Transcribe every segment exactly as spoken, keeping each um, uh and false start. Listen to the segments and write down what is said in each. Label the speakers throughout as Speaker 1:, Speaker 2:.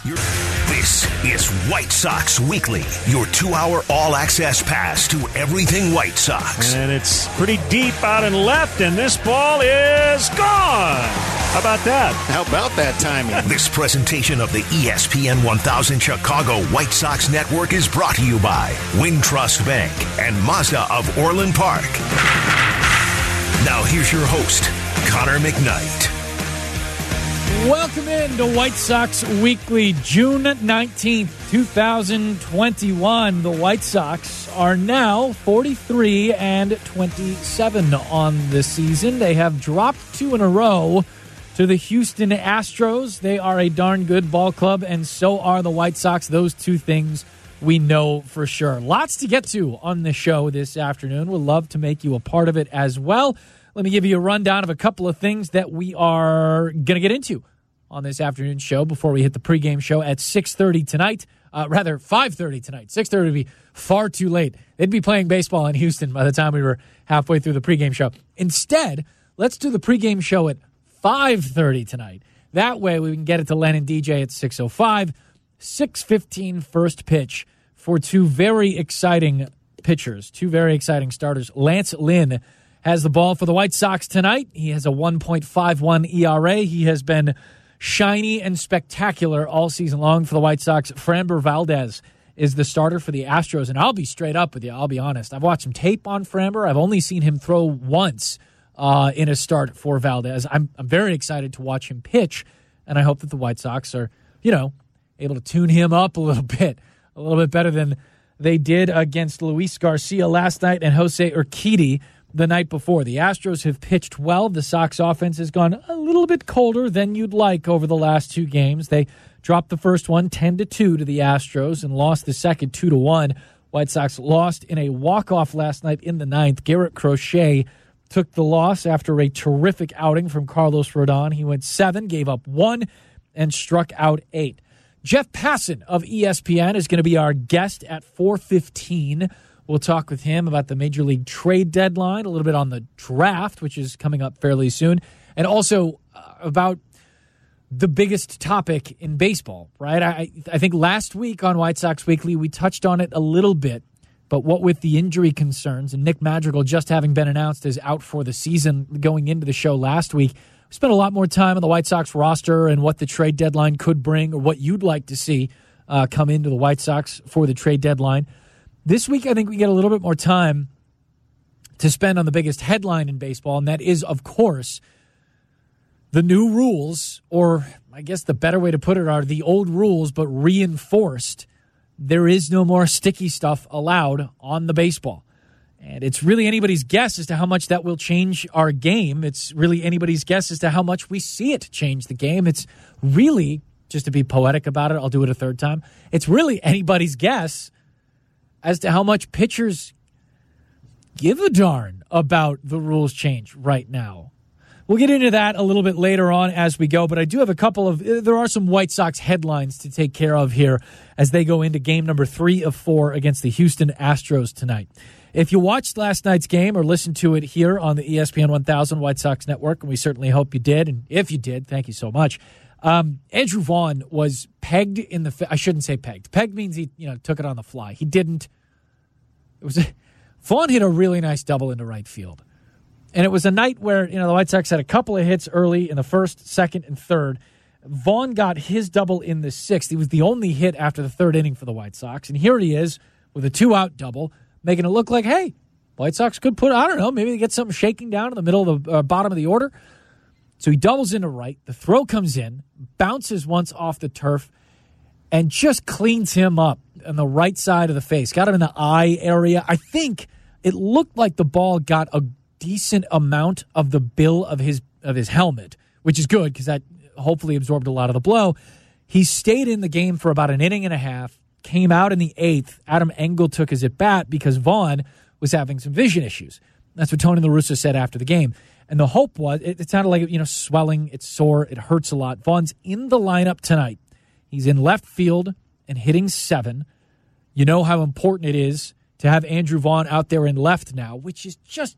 Speaker 1: This is White Sox Weekly, your two-hour all-access pass to everything White Sox.
Speaker 2: And it's pretty deep out and left, and this ball is gone. How about that?
Speaker 3: How about that timing?
Speaker 1: This presentation of the E S P N one thousand Chicago White Sox Network is brought to you by Wintrust Bank and Mazda of Orland Park. Now here's your host, Connor McKnight.
Speaker 4: Welcome in to White Sox Weekly, June nineteenth, twenty twenty-one. The White Sox are now forty-three and twenty-seven on the season. They have dropped two in a row to the Houston Astros. They are a darn good ball club, and so are the White Sox. Those two things we know for sure. Lots to get to on the show this afternoon. We'd love to make you a part of it as well. Let me give you a rundown of a couple of things that we are going to get into on this afternoon show before we hit the pregame show at six thirty tonight. Uh, rather, five thirty tonight. six thirty would be far too late. They'd be playing baseball in Houston by the time we were halfway through the pregame show. Instead, let's do the pregame show at five thirty tonight. That way we can get it to Len and D J at six oh five. six fifteen first pitch for two very exciting pitchers, two very exciting starters. Lance Lynn has the ball for the White Sox tonight. He has a one point five one E R A. He has been shiny and spectacular all season long for the White Sox. Framber Valdez is the starter for the Astros, and I'll be straight up with you. I'll be honest. I've watched some tape on Framber. I've only seen him throw once uh, in a start for Valdez. I'm, I'm very excited to watch him pitch, and I hope that the White Sox are, you know, able to tune him up a little bit, a little bit better than they did against Luis Garcia last night and Jose Urquidy the night before. The Astros have pitched well. The Sox offense has gone a little bit colder than you'd like over the last two games. They dropped the first one ten to two to the Astros and lost the second two to one. White Sox lost in a walk-off last night in the ninth. Garrett Crochet took the loss after a terrific outing from Carlos Rodon. He went seven, gave up one, and struck out eight. Jeff Passan of E S P N is going to be our guest at four fifteen. We'll talk with him about the Major League trade deadline, a little bit on the draft, which is coming up fairly soon, and also uh, about the biggest topic in baseball, right? I, I think last week on White Sox Weekly, we touched on it a little bit, but what with the injury concerns and Nick Madrigal just having been announced as out for the season going into the show last week, we spent a lot more time on the White Sox roster and what the trade deadline could bring or what you'd like to see uh, come into the White Sox for the trade deadline. This week, I think we get a little bit more time to spend on the biggest headline in baseball, and that is, of course, the new rules, or I guess the better way to put it are the old rules, but reinforced. There is no more sticky stuff allowed on the baseball. And it's really anybody's guess as to how much that will change our game. It's really anybody's guess as to how much we see it change the game. It's really, just to be poetic about it, I'll do it a third time, it's really anybody's guess as to how much pitchers give a darn about the rules change right now. We'll get into that a little bit later on as we go, but I do have a couple of, there are some White Sox headlines to take care of here as they go into game number three of four against the Houston Astros tonight. If you watched last night's game or listened to it here on the E S P N one thousand White Sox Network, and we certainly hope you did, and if you did, thank you so much. Um, Andrew Vaughn was pegged in the, I shouldn't say pegged. Pegged means he, you know, took it on the fly. He didn't. It was a, Vaughn hit a really nice double into right field. And it was a night where, you know, the White Sox had a couple of hits early in the first, second, and third. Vaughn got his double in the sixth. He was the only hit after the third inning for the White Sox. And here he is with a two-out double, making it look like, hey, White Sox could put, I don't know, maybe they get something shaking down in the middle of the uh, bottom of the order. So he doubles into right. The throw comes in, bounces once off the turf, and just cleans him up on the right side of the face. Got him in the eye area. I think it looked like the ball got a decent amount of the bill of his of his helmet, which is good because that hopefully absorbed a lot of the blow. He stayed in the game for about an inning and a half, came out in the eighth. Adam Engel took his at-bat because Vaughn was having some vision issues. That's what Tony La Russa said after the game. And the hope was, it, it sounded like, you know, swelling, it's sore, it hurts a lot. Vaughn's in the lineup tonight. He's in left field and hitting seven. You know how important it is to have Andrew Vaughn out there in left now, which is just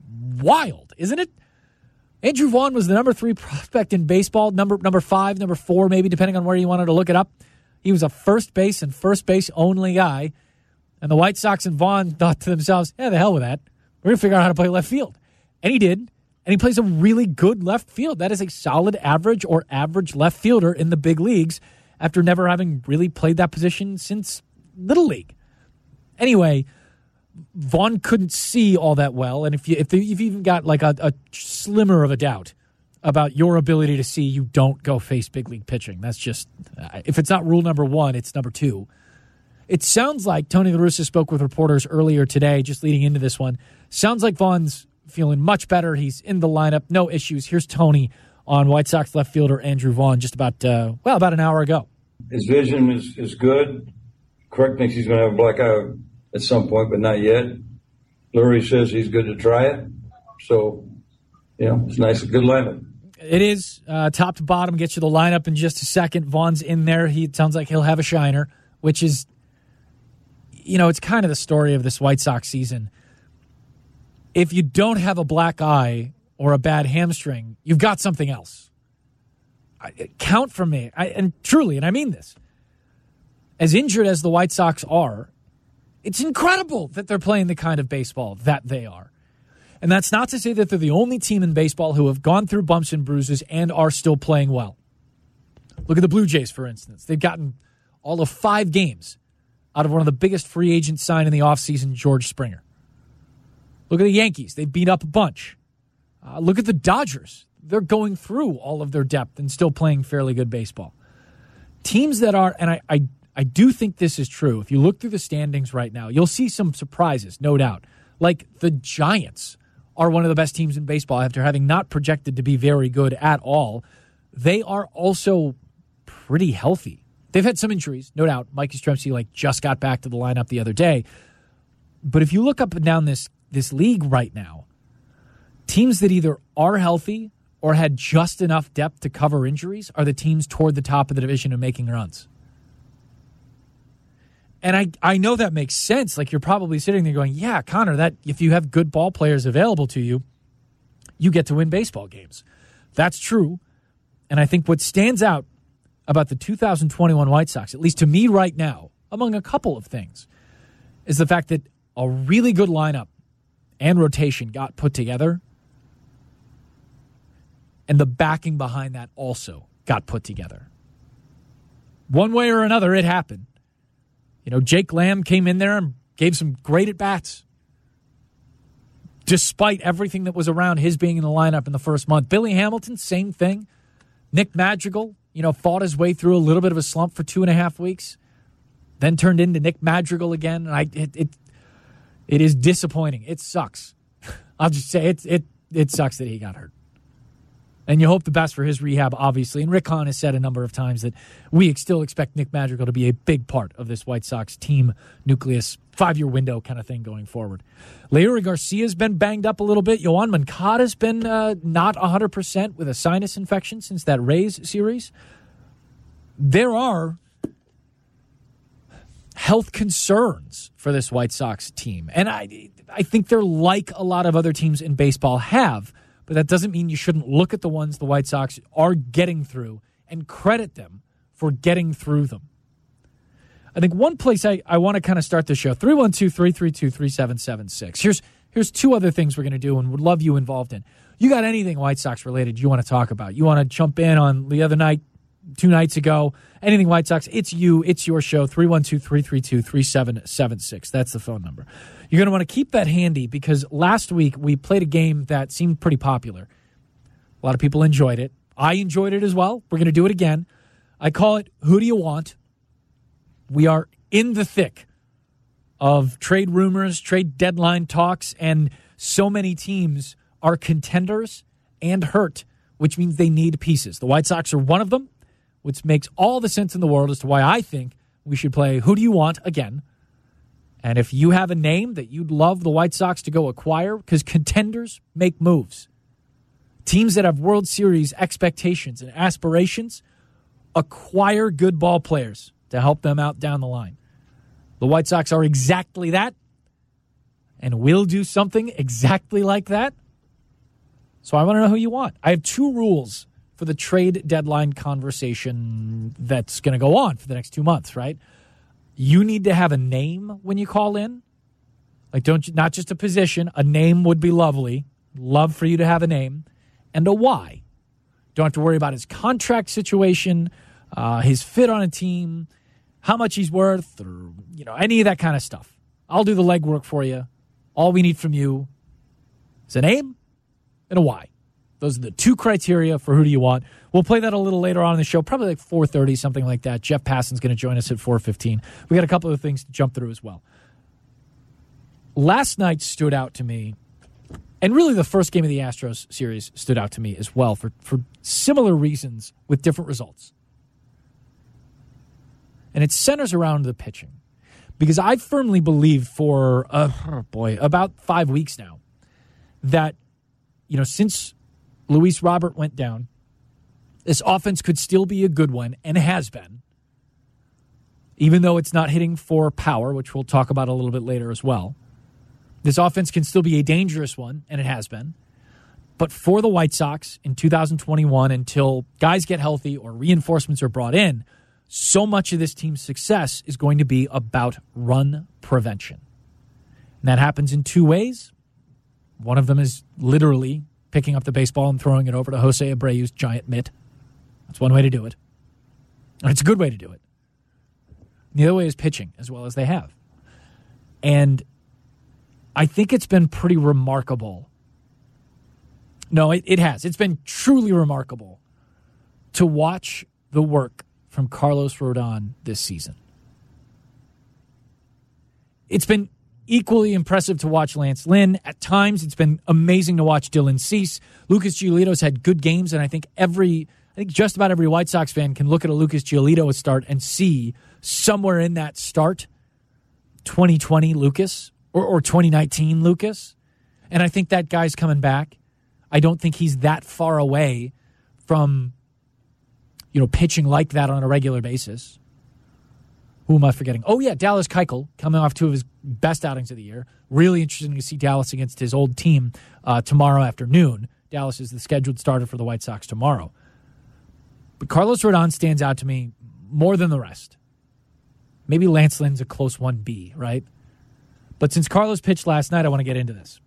Speaker 4: wild, isn't it? Andrew Vaughn was the number three prospect in baseball, number number five, number four, maybe, depending on where you wanted to look it up, He was a first base and first base only guy. And the White Sox and Vaughn thought to themselves, yeah, the hell with that. We're going to figure out how to play left field. And he did. And he plays a really good left field. That is a solid average or average left fielder in the big leagues after never having really played that position since Little League. Anyway, Vaughn couldn't see all that well. And if, you, if you've even got like a, a slimmer of a doubt about your ability to see, you don't go face big league pitching. That's just, if it's not rule number one, it's number two. It sounds like Tony La Russa spoke with reporters earlier today, just leading into this one. Sounds like Vaughn's feeling much better. He's in the lineup, no issues. Here's Tony on White Sox left fielder Andrew Vaughn just about, uh, well, about an hour ago.
Speaker 3: His vision is, is good. Kirk thinks he's going to have a black eye at some point, but not yet. Lurie says he's good to try it. So, you know, it's nice, a good lineup.
Speaker 4: It is. Uh, top to bottom, get you the lineup in just a second. Vaughn's in there. He it sounds like he'll have a shiner, which is, you know, it's kind of the story of this White Sox season. If you don't have a black eye or a bad hamstring, you've got something else. I, count for me, I, and truly, and I mean this, as injured as the White Sox are, it's incredible that they're playing the kind of baseball that they are. And that's not to say that they're the only team in baseball who have gone through bumps and bruises and are still playing well. Look at the Blue Jays, for instance. They've gotten all of five games out of one of the biggest free agents signed in the offseason, George Springer. Look at the Yankees. They beat up a bunch. Uh, look at the Dodgers. They're going through all of their depth and still playing fairly good baseball. Teams that are, and I, I, I do think this is true. If you look through the standings right now, you'll see some surprises, no doubt. Like the Giants are one of the best teams in baseball after having not projected to be very good at all. They are also pretty healthy. They've had some injuries, no doubt. Mike Yastrzemski like just got back to the lineup the other day. But if you look up and down this this league right now, teams that either are healthy or had just enough depth to cover injuries are the teams toward the top of the division and making runs. And I, I know that makes sense. Like, you're probably sitting there going, yeah, Connor, that if you have good ball players available to you, you get to win baseball games. That's true. And I think what stands out about the two thousand twenty-one White Sox, at least to me right now, among a couple of things, is the fact that a really good lineup and rotation got put together, and the backing behind that also got put together. One way or another, it happened. You know, Jake Lamb came in there and gave some great at-bats, despite everything that was around his being in the lineup in the first month. Billy Hamilton, same thing. Nick Madrigal, you know, fought his way through a little bit of a slump for two and a half weeks, then turned into Nick Madrigal again. And I, it, it, it is disappointing. It sucks. I'll just say it, it, it sucks that he got hurt. And you hope the best for his rehab, obviously. And Rick Hahn has said a number of times that we still expect Nick Madrigal to be a big part of this White Sox team nucleus, five-year window kind of thing going forward. Leury Garcia's been banged up a little bit. Yoan Moncada's been uh, not one hundred percent with a sinus infection since that Rays series. There are health concerns for this White Sox team. And I, I think they're like a lot of other teams in baseball have. But that doesn't mean you shouldn't look at the ones the White Sox are getting through and credit them for getting through them. I think one place I, I want to kind of start the show, three one two, three three two, three seven seven six. Here's here's two other things we're going to do and would love you involved in. You got anything White Sox related you want to talk about? You want to jump in on the other night, two nights ago, anything White Sox, it's you, it's your show, three one two, three three two, three seven seven six. That's the phone number. You're going to want to keep that handy because last week we played a game that seemed pretty popular. A lot of people enjoyed it. I enjoyed it as well. We're going to do it again. I call it Who Do You Want? We are in the thick of trade rumors, trade deadline talks, and so many teams are contenders and hurt, which means they need pieces. The White Sox are one of them, which makes all the sense in the world as to why I think we should play Who Do You Want again. And if you have a name that you'd love the White Sox to go acquire, because contenders make moves. Teams that have World Series expectations and aspirations acquire good ball players to help them out down the line. The White Sox are exactly that, and will do something exactly like that. So I want to know who you want. I have two rules for the trade deadline conversation that's going to go on for the next two months, right? You need to have a name when you call in. Like, don't you, not just a position. A name would be lovely. Love for you to have a name. And a why. Don't have to worry about his contract situation, uh, his fit on a team, how much he's worth, or, you know, any of that kind of stuff. I'll do the legwork for you. All we need from you is a name and a why. Those are the two criteria for who do you want. We'll play that a little later on in the show, probably like four thirty, something like that. Jeff Passan's going to join us at four fifteen. We got a couple of things to jump through as well. Last night stood out to me, and really the first game of the Astros series stood out to me as well for, for similar reasons with different results. And it centers around the pitching. Because I firmly believe for, uh, oh boy, about five weeks now that, you know, since Luis Robert went down, this offense could still be a good one, and has been, even though it's not hitting for power, which we'll talk about a little bit later as well. This offense can still be a dangerous one, and it has been. But for the White Sox in two thousand twenty-one, until guys get healthy or reinforcements are brought in, so much of this team's success is going to be about run prevention. And that happens in two ways. One of them is literally picking up the baseball and throwing it over to Jose Abreu's giant mitt. That's one way to do it. And it's a good way to do it. And the other way is pitching, as well as they have. And I think it's been pretty remarkable. No, it, it has. It's been truly remarkable to watch the work from Carlos Rodon this season. It's been equally impressive to watch Lance Lynn. At times, it's been amazing to watch Dylan Cease. Lucas Giolito's had good games, and I think every, I think just about every White Sox fan can look at a Lucas Giolito start and see somewhere in that start twenty twenty Lucas or, or twenty nineteen Lucas. And I think that guy's coming back. I don't think he's that far away from, you know, pitching like that on a regular basis. Who am I forgetting? Oh, yeah, Dallas Keuchel, coming off two of his best outings of the year. Really interesting to see Dallas against his old team uh, tomorrow afternoon. Dallas is the scheduled starter for the White Sox tomorrow. But Carlos Rodon stands out to me more than the rest. Maybe Lance Lynn's a close one B, right? But since Carlos pitched last night, I want to get into this.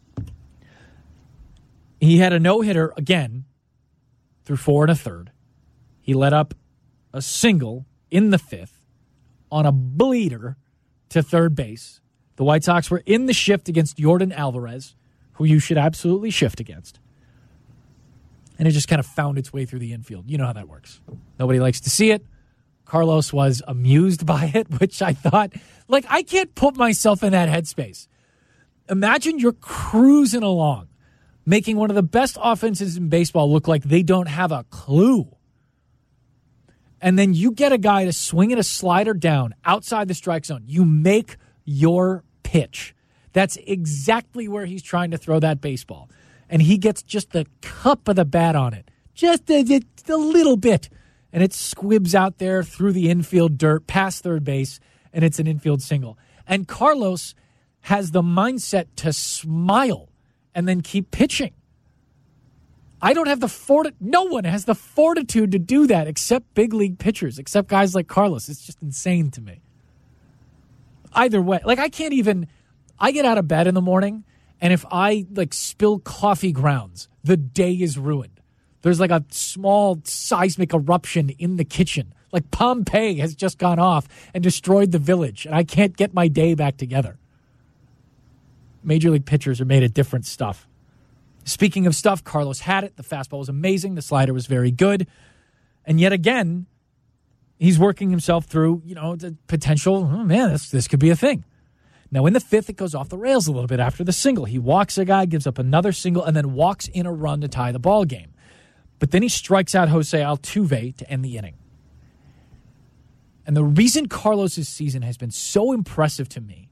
Speaker 4: He had a no-hitter again through four and a third. He let up a single in the fifth on a bleeder to third base. The White Sox were in the shift against Yordan Alvarez, who you should absolutely shift against. And it just kind of found its way through the infield. You know how that works. Nobody likes to see it. Carlos was amused by it, which I thought, like, I can't put myself in that headspace. Imagine you're cruising along, making one of the best offenses in baseball look like they don't have a clue. And then you get a guy to swing at a slider down outside the strike zone. You make your pitch. That's exactly where he's trying to throw that baseball. And he gets just the cup of the bat on it. Just a, a little bit. And it squibs out there through the infield dirt, past third base, and it's an infield single. And Carlos has the mindset to smile and then keep pitching. I don't have the fortitude. No one has the fortitude to do that except big league pitchers, except guys like Carlos. It's just insane to me. Either way, like I can't even, I get out of bed in the morning, and if I like spill coffee grounds, the day is ruined. There's like a small seismic eruption in the kitchen. Like Pompeii has just gone off and destroyed the village, and I can't get my day back together. Major league pitchers are made of different stuff. Speaking of stuff, Carlos had it. The fastball was amazing. The slider was very good. And yet again, he's working himself through, you know, the potential, oh man, this, this could be a thing. Now, in the fifth, it goes off the rails a little bit after the single. He walks a guy, gives up another single, and then walks in a run to tie the ball game. But then he strikes out Jose Altuve to end the inning. And the reason Carlos's season has been so impressive to me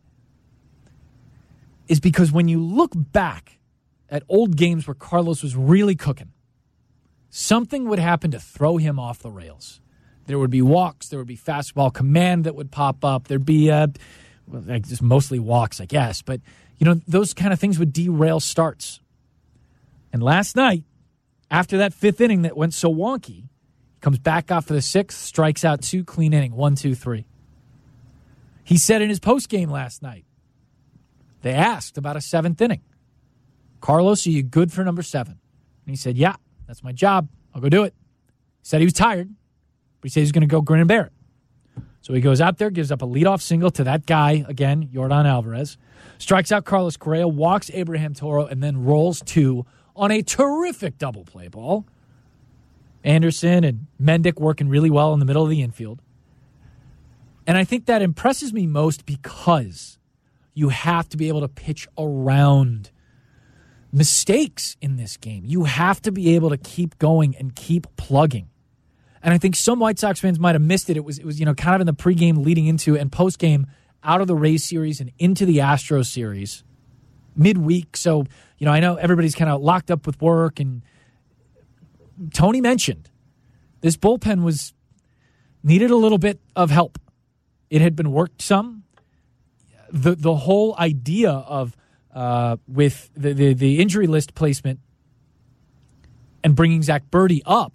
Speaker 4: is because when you look back at old games where Carlos was really cooking, something would happen to throw him off the rails. There would be walks. There would be fastball command that would pop up. There'd be uh, well, like just mostly walks, I guess. But, you know, those kind of things would derail starts. And last night, After that fifth inning that went so wonky, he comes back off for the sixth, strikes out two, clean inning, one, two, three. He said in his postgame last night, they asked about a seventh inning. Carlos, are you good for number seven? And he said, yeah, that's my job. I'll go do it. He said he was tired, but he said he's going to go grin and bear it. So he goes out there, gives up a leadoff single to that guy, again, Yordan Alvarez, strikes out Carlos Correa, walks Abraham Toro, and then rolls two on a terrific double play ball. Anderson and Mendick working really well in the middle of the infield. And I think that impresses me most because you have to be able to pitch around mistakes in this game. You have to be able to keep going and keep plugging. And I think some White Sox fans might have missed it. It was, it was, you know, kind of in the pregame leading into and postgame out of the Rays series and into the Astros series midweek. So, you know, I know everybody's kind of locked up with work, and Tony mentioned this bullpen was needed a little bit of help. It had been worked some. The the whole idea of uh, with the, the the injury list placement and bringing Zach Birdie up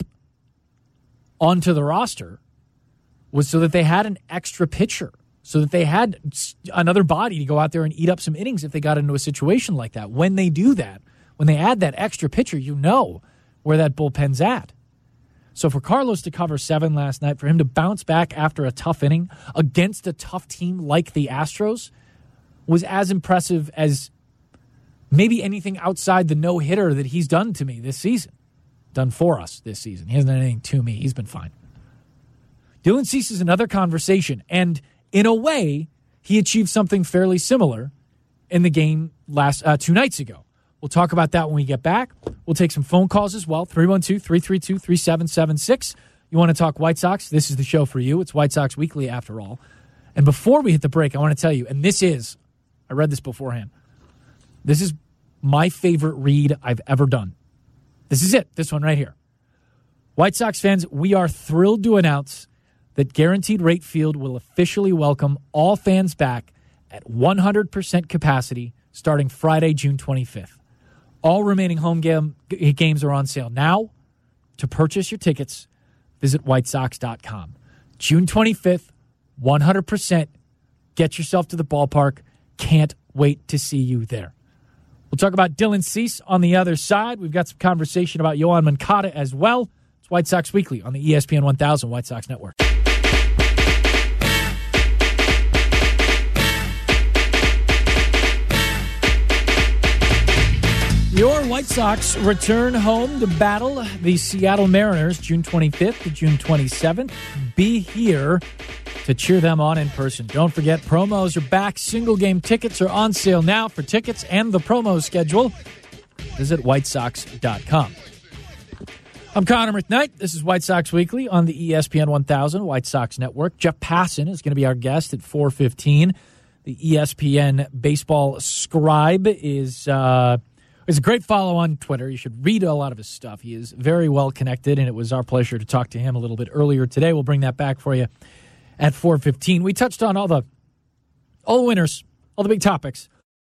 Speaker 4: onto the roster was so that they had an extra pitcher, so that they had another body to go out there and eat up some innings if they got into a situation like that. When they do that, when they add that extra pitcher, you know where that bullpen's at. So for Carlos to cover seven last night, for him to bounce back after a tough inning against a tough team like the Astros, was as impressive as maybe anything outside the no-hitter that he's done to me this season. Done for us this season. He hasn't done anything to me. He's been fine. Dylan Cease is another conversation, and in a way, he achieved something fairly similar in the game last uh, two nights ago. We'll talk about that when we get back. We'll take some phone calls as well, three one two, three three two, three seven seven six. You want to talk White Sox? This is the show for you. It's White Sox Weekly after all. And before we hit the break, I want to tell you, and this is, I read this beforehand, this is my favorite read I've ever done. This is it, this one right here. White Sox fans, we are thrilled to announce that Guaranteed Rate Field will officially welcome all fans back at one hundred percent capacity starting Friday, June twenty-fifth. All remaining home game, games are on sale now. To purchase your tickets, visit white sox dot com. June twenty-fifth, one hundred percent. Get yourself to the ballpark. Can't wait to see you there. We'll talk about Dylan Cease on the other side. We've got some conversation about Yoan Moncada as well. It's White Sox Weekly on the E S P N one thousand White Sox Network. Your White Sox return home to battle the Seattle Mariners June twenty-fifth to June twenty-seventh. Be here to cheer them on in person. Don't forget, promos are back. Single game tickets are on sale now. For tickets and the promo schedule, visit white sox dot com. I'm Connor McKnight. This is White Sox Weekly on the E S P N one thousand White Sox Network. Jeff Passan is going to be our guest at four fifteen. The E S P N baseball scribe is... Uh, He's a great follow on Twitter. You should read a lot of his stuff. He is very well connected, and it was our pleasure to talk to him a little bit earlier today. We'll bring that back for you at four fifteen. We touched on all the all the winners, all the big topics.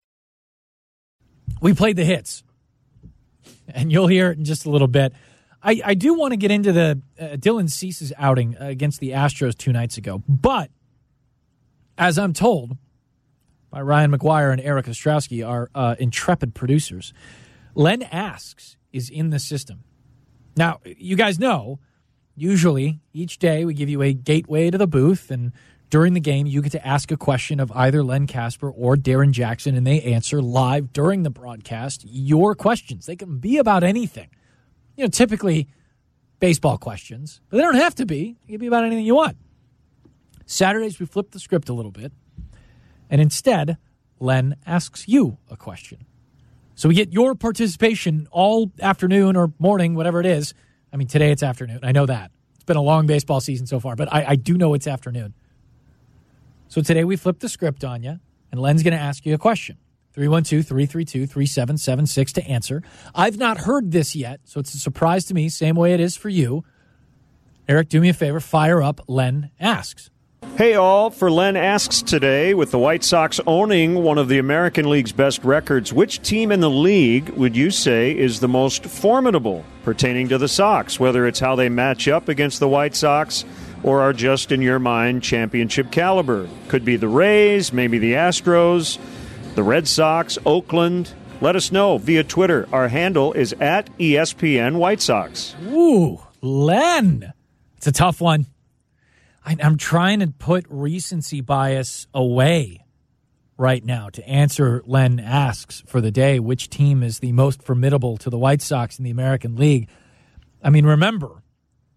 Speaker 4: We played the hits, and you'll hear it in just a little bit. I, I do want to get into the uh, Dylan Cease's outing against the Astros two nights ago, but as I'm told by Ryan McGuire and Eric Ostrowski, our uh, intrepid producers, Len Asks is in the system. Now, you guys know, usually each day we give you a gateway to the booth, and during the game you get to ask a question of either Len Casper or Darren Jackson, and they answer live during the broadcast your questions. They can be about anything. You know, typically baseball questions, but they don't have to be. They can be about anything you want. Saturdays we flip the script a little bit. And instead, Len asks you a question. So we get your participation all afternoon or morning, whatever it is. I mean, today it's afternoon. I know that. It's been a long baseball season so far, but I, I do know it's afternoon. So today we flip the script on you, and Len's going to ask you a question. three one two, three three two, three seven seven six to answer. I've not heard this yet, so it's a surprise to me, same way it is for you. Eric, do me a favor. Fire up Len Asks.
Speaker 2: Hey all, for Len Asks today, with the White Sox owning one of the American League's best records, which team in the league would you say is the most formidable pertaining to the Sox, whether it's how they match up against the White Sox or are just, in your mind, championship caliber? Could be the Rays, maybe the Astros, the Red Sox, Oakland. Let us know via Twitter. Our handle is at E S P N White Sox.
Speaker 4: Ooh, Len. It's a tough one. I, I'm trying to put recency bias away right now to answer Len Asks for the day, which team is the most formidable to the White Sox in the American League. I mean, remember,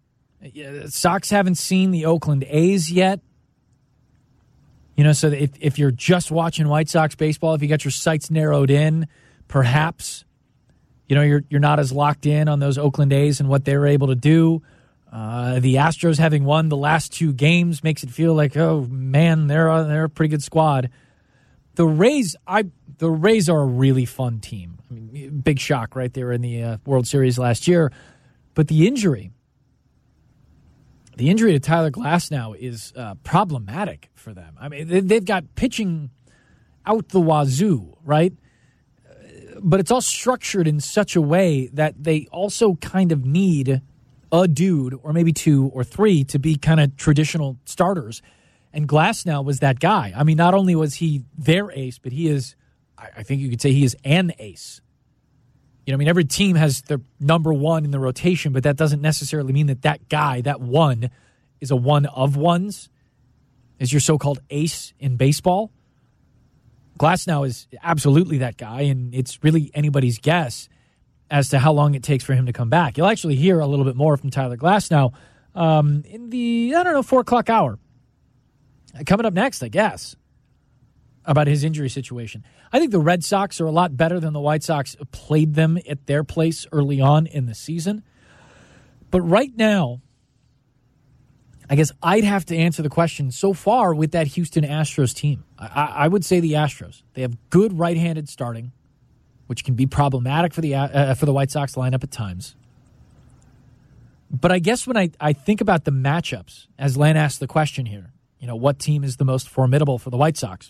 Speaker 4: Sox haven't seen the Oakland A's yet. You know, so if, if you're just watching White Sox baseball, if you got your sights narrowed in, perhaps, you know, you're you're not as locked in on those Oakland A's and what they were able to do. Uh, the Astros having won the last two games makes it feel like, oh man, they're a, they're a pretty good squad. The Rays, I the Rays are a really fun team. I mean, big shock, right? They were in the uh, World Series last year, but the injury, the injury to Tyler Glasnow is uh, problematic for them. I mean, they, they've got pitching out the wazoo, right? But it's all structured in such a way that they also kind of need a dude or maybe two or three to be kind of traditional starters. And Glasnow was that guy. I mean, not only was he their ace, but he is, I think you could say he is an ace. You know, I mean, every team has their number one in the rotation, but that doesn't necessarily mean that that guy, that one, is a one of ones, is your so-called ace in baseball. Glasnow is absolutely that guy, and it's really anybody's guess as to how long it takes for him to come back. You'll actually hear a little bit more from Tyler Glasnow um, in the, I don't know, four o'clock hour. Coming up next, I guess, about his injury situation. I think the Red Sox are a lot better than the White Sox played them at their place early on in the season. But right now, I guess I'd have to answer the question so far with that Houston Astros team. I, I would say the Astros. They have good right-handed starting, which can be problematic for the uh, for the White Sox lineup at times. But I guess when I, I think about the matchups, as Len asked the question here, you know, what team is the most formidable for the White Sox?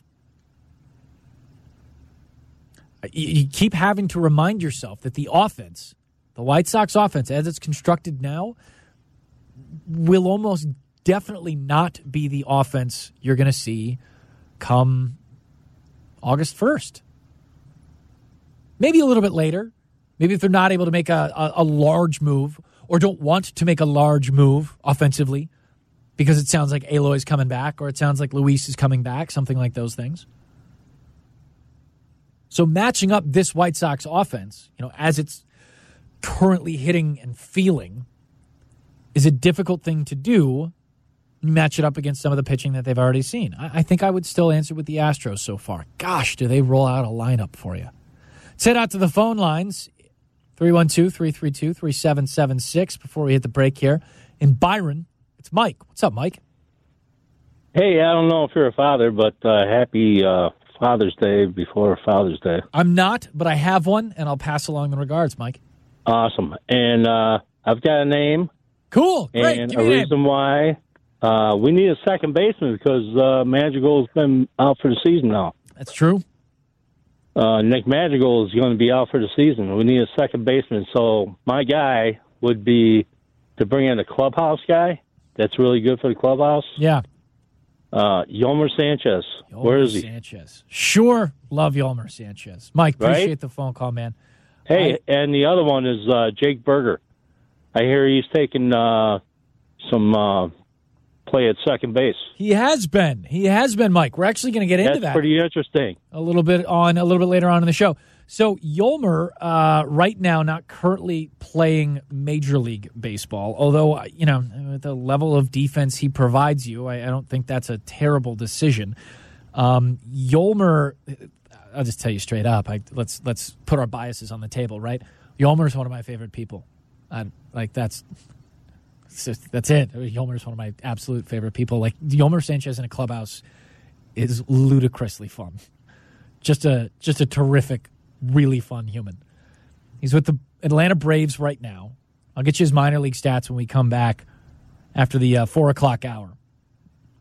Speaker 4: You, you keep having to remind yourself that the offense, the White Sox offense, as it's constructed now, will almost definitely not be the offense you're going to see come August first. Maybe a little bit later. Maybe if they're not able to make a, a, a large move or don't want to make a large move offensively because it sounds like Eloy's coming back or it sounds like Luis is coming back, something like those things. So matching up this White Sox offense, you know, as it's currently hitting and feeling, is a difficult thing to do. Match it up against some of the pitching that they've already seen. I, I think I would still answer with the Astros so far. Gosh, do they roll out a lineup for you? Let's head out to the phone lines, three one two, three three two, three seven seven six, before we hit the break here. In Byron, it's Mike. What's up, Mike?
Speaker 5: Hey, I don't know if you're a father, but uh, happy uh, Father's Day before Father's Day.
Speaker 4: I'm not, but I have one, and I'll pass along the regards, Mike.
Speaker 5: Awesome. And uh, I've got a name.
Speaker 4: Cool. Great.
Speaker 5: And
Speaker 4: Give
Speaker 5: a
Speaker 4: me a
Speaker 5: reason
Speaker 4: name.
Speaker 5: why uh, we need a second baseman because uh, Madrigal's been out for the season now.
Speaker 4: That's true.
Speaker 5: Uh, Nick Madrigal is going to be out for the season. We need a second baseman. So my guy would be to bring in a clubhouse guy that's really good for the clubhouse.
Speaker 4: Yeah.
Speaker 5: Uh, Yolmer Sanchez.
Speaker 4: Yolmer
Speaker 5: Where is he?
Speaker 4: Sanchez. Sure. Love Yolmer Sanchez. Mike, appreciate
Speaker 5: Right?
Speaker 4: the phone call, man.
Speaker 5: Hey,
Speaker 4: I-
Speaker 5: and the other one is uh, Jake Berger. I hear he's taking uh, some uh, play at second base.
Speaker 4: He has been. He has been, Mike. We're actually going to get into
Speaker 5: That's
Speaker 4: that
Speaker 5: pretty interesting.
Speaker 4: a little bit on a little bit later on in the show. So Yolmer, uh, right now, not currently playing Major League Baseball, although, you know, with the level of defense he provides you, I, I don't think that's a terrible decision. Um, Yolmer, I'll just tell you straight up, I, let's let's put our biases on the table, right? Yolmer is one of my favorite people. I, like, that's just, that's it. Yolmer is one of my absolute favorite people. Like, Yolmer Sanchez in a clubhouse is ludicrously fun. Just a just a terrific, really fun human. He's with the Atlanta Braves right now. I'll get you his minor league stats when we come back after the uh, four o'clock hour.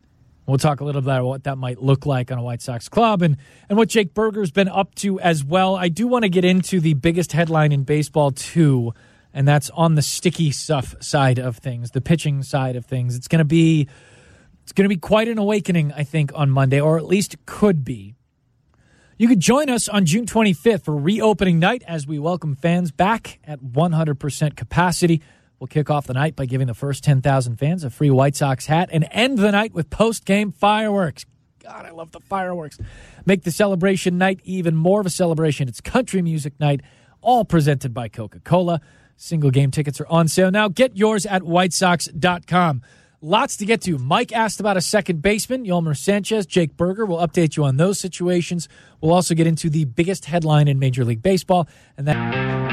Speaker 4: We'll talk a little bit about what that might look like on a White Sox club and, and what Jake Burger's been up to as well. I do want to get into the biggest headline in baseball, too, and that's on the sticky stuff side of things, the pitching side of things. It's going to be it's going to be quite an awakening, I think, on Monday, or at least could be. You could join us on June twenty-fifth for reopening night as we welcome fans back at one hundred percent capacity. We'll kick off the night by giving the first ten thousand fans a free White Sox hat and end the night with post-game fireworks. God, I love the fireworks. Make the celebration night even more of a celebration. It's country music night, all presented by Coca-Cola. Single game tickets are on sale now. Get yours at white sox dot com. Lots to get to. Mike asked about a second baseman, Yolmer Sanchez, Jake Burger. We'll update you on those situations. We'll also get into the biggest headline in Major League Baseball, and that...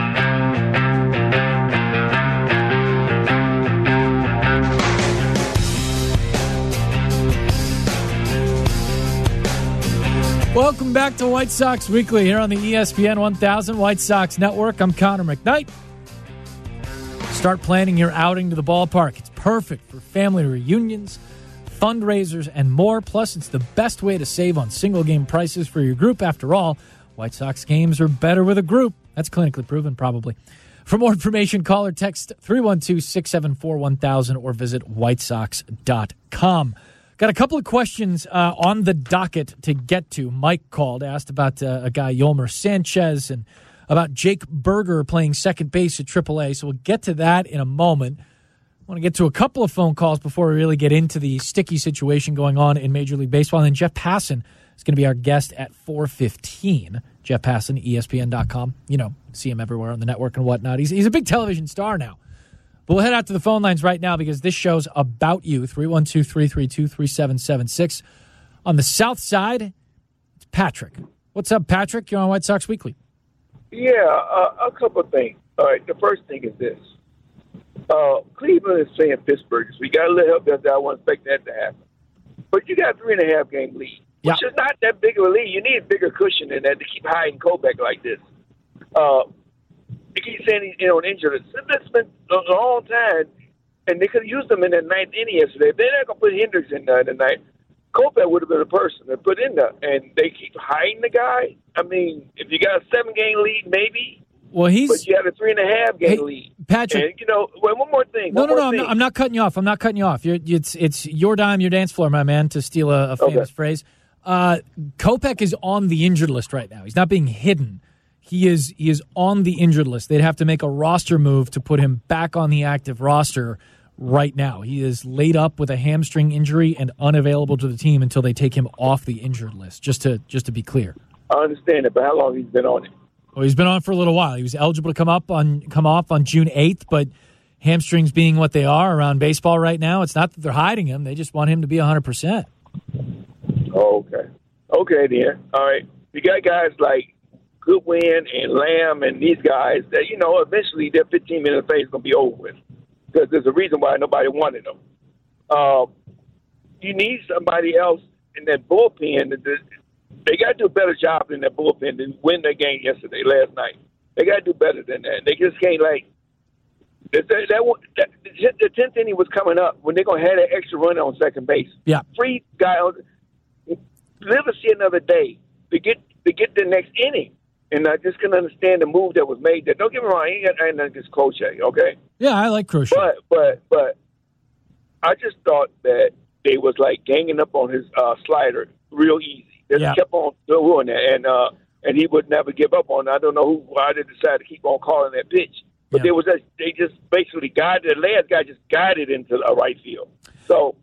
Speaker 4: Welcome back to White Sox Weekly here on the E S P N one thousand White Sox Network. I'm Connor McKnight. Start planning your outing to the ballpark. It's perfect for family reunions, fundraisers, and more. Plus, it's the best way to save on single-game prices for your group. After all, White Sox games are better with a group. That's clinically proven, probably. For more information, call or text three one two, six seven four, one thousand or visit white sox dot com. Got a couple of questions uh, on the docket to get to. Mike called, asked about uh, a guy, Yolmer Sanchez, and about Jake Burger playing second base at triple A. So we'll get to that in a moment. I want to get to a couple of phone calls before we really get into the sticky situation going on in Major League Baseball. And then Jeff Passan is going to be our guest at four fifteen. Jeff Passan, E S P N dot com. You know, see him everywhere on the network and whatnot. He's, he's a big television star now. But we'll head out to the phone lines right now because this show's about you. three one two, three three two, three seven seven six. On the south side, it's Patrick. What's up, Patrick? You're on White Sox Weekly.
Speaker 6: Yeah, uh, a couple of things. All right, the first thing is this. Uh, Cleveland is saying Pittsburgh, so we got a little help there. I won't expect that to happen. But you got a three and a half game lead, which yeah. is not that big of a lead. You need a bigger cushion than that to keep hiding Kopech like this. Uh, They keep saying he's, you know, injured. It's been a long time, and they could have used him in that ninth inning yesterday. If they're not going to put Hendricks in there tonight, Kopech would have been a person to put in there. And they keep hiding the guy. I mean, if you got a seven-game lead, maybe.
Speaker 4: Well, he's.
Speaker 6: But you had a three-and-a-half-game hey, lead.
Speaker 4: Patrick.
Speaker 6: And, you know, wait, one more thing.
Speaker 4: No,
Speaker 6: one
Speaker 4: no,
Speaker 6: more
Speaker 4: no. I'm not, I'm not cutting you off. I'm not cutting you off. You're, it's it's your dime, your dance floor, my man, to steal a, a famous okay. phrase. Uh, Kopech is on the injured list right now. He's not being hidden. He is he is on the injured list. They'd have to make a roster move to put him back on the active roster right now. He is laid up with a hamstring injury and unavailable to the team until they take him off the injured list, just to just to be clear.
Speaker 6: I understand it, but how long he's been on it?
Speaker 4: Well, he's been on for a little while. He was eligible to come up on come off on June eighth, but hamstrings being what they are around baseball right now, it's not that they're hiding him. They just want him to be one hundred percent.
Speaker 6: Oh, okay. Okay, then. All right. You got guys like Goodwin and Lamb and these guys that, you know, eventually their fifteen minute phase is going to be over with because there's a reason why nobody wanted them. Uh, you need somebody else in that bullpen. They got to do a better job in that bullpen than win their game yesterday, last night. They got to do better than that. They just can't, like, that, that, that, the tenth inning was coming up when they're going to have that extra run on second base.
Speaker 4: Yeah.
Speaker 6: Free guy, live to see another day to get to get the next inning. And I just couldn't understand the move that was made there. Don't get me wrong, I ain't got anything against Crochet, okay?
Speaker 4: Yeah, I like Crochet.
Speaker 6: But but but I just thought that they was like ganging up on his uh, slider real easy. They
Speaker 4: yeah.
Speaker 6: kept on doing that, and uh, and he would never give up on it. I don't know who why they decided to keep on calling that pitch, but
Speaker 4: yeah.
Speaker 6: there was a, they just basically guided the last guy just guided into a right field. So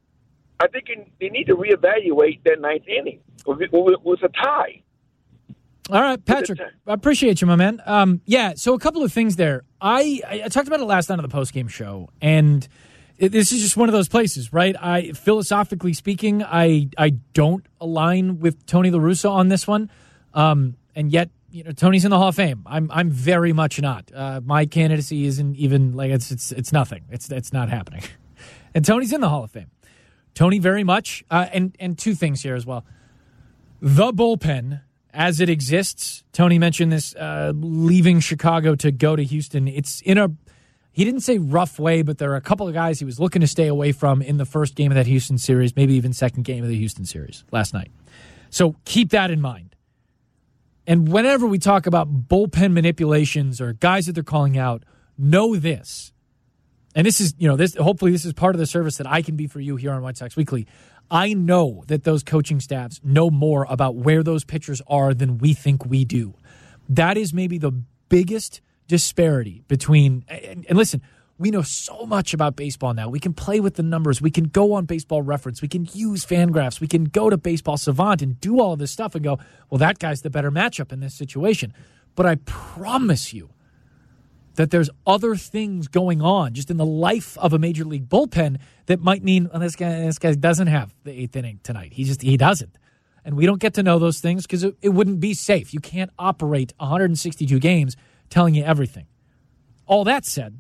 Speaker 6: I think they need to reevaluate that ninth inning. It was a tie.
Speaker 4: All right, Patrick, I appreciate you, my man. Um, yeah, so a couple of things there. I, I talked about it last night on the postgame show, and it, this is just one of those places, right? I philosophically speaking, I I don't align with Tony La Russa on this one, um, and yet you know Tony's in the Hall of Fame. I'm I'm very much not. Uh, my candidacy isn't even like it's it's it's nothing. It's it's not happening, and Tony's in the Hall of Fame. Tony very much, uh, and and two things here as well. The bullpen. As it exists, Tony mentioned this, uh, leaving Chicago to go to Houston. It's in a he didn't say rough way, but there are a couple of guys he was looking to stay away from in the first game of that Houston series, maybe even second game of the Houston series last night. So keep that in mind. And whenever we talk about bullpen manipulations or guys that they're calling out, know this. And this is, you know, this. Hopefully this is part of the service that I can be for you here on White Sox Weekly. I know that those coaching staffs know more about where those pitchers are than we think we do. That is maybe the biggest disparity between, and, and listen, we know so much about baseball now. We can play with the numbers. We can go on Baseball Reference. We can use Fangraphs. We can go to Baseball Savant and do all of this stuff and go, well, that guy's the better matchup in this situation. But I promise you that there's other things going on just in the life of a major league bullpen that might mean, well, this guy, this guy doesn't have the eighth inning tonight. He just, he doesn't. And we don't get to know those things because it, it wouldn't be safe. You can't operate one hundred sixty-two games telling you everything. All that said,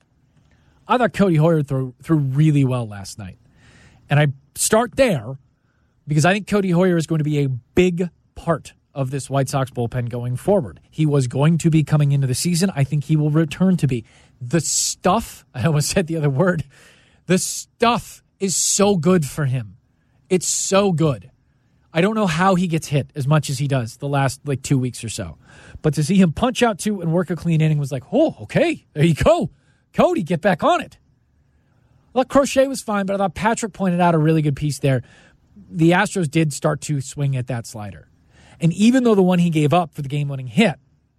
Speaker 4: I thought Cody Hoyer threw, threw really well last night. And I start there because I think Cody Hoyer is going to be a big part of this White Sox bullpen going forward. He was going to be coming into the season. I think he will return to be. The stuff, I almost said the other word, the stuff is so good for him. It's so good. I don't know how he gets hit as much as he does the last like two weeks or so. But to see him punch out two and work a clean inning was like, oh, okay, there you go. Cody, get back on it. Well, Crochet was fine, but I thought Patrick pointed out a really good piece there. The Astros did start to swing at that slider. And even though the one he gave up for the game-winning hit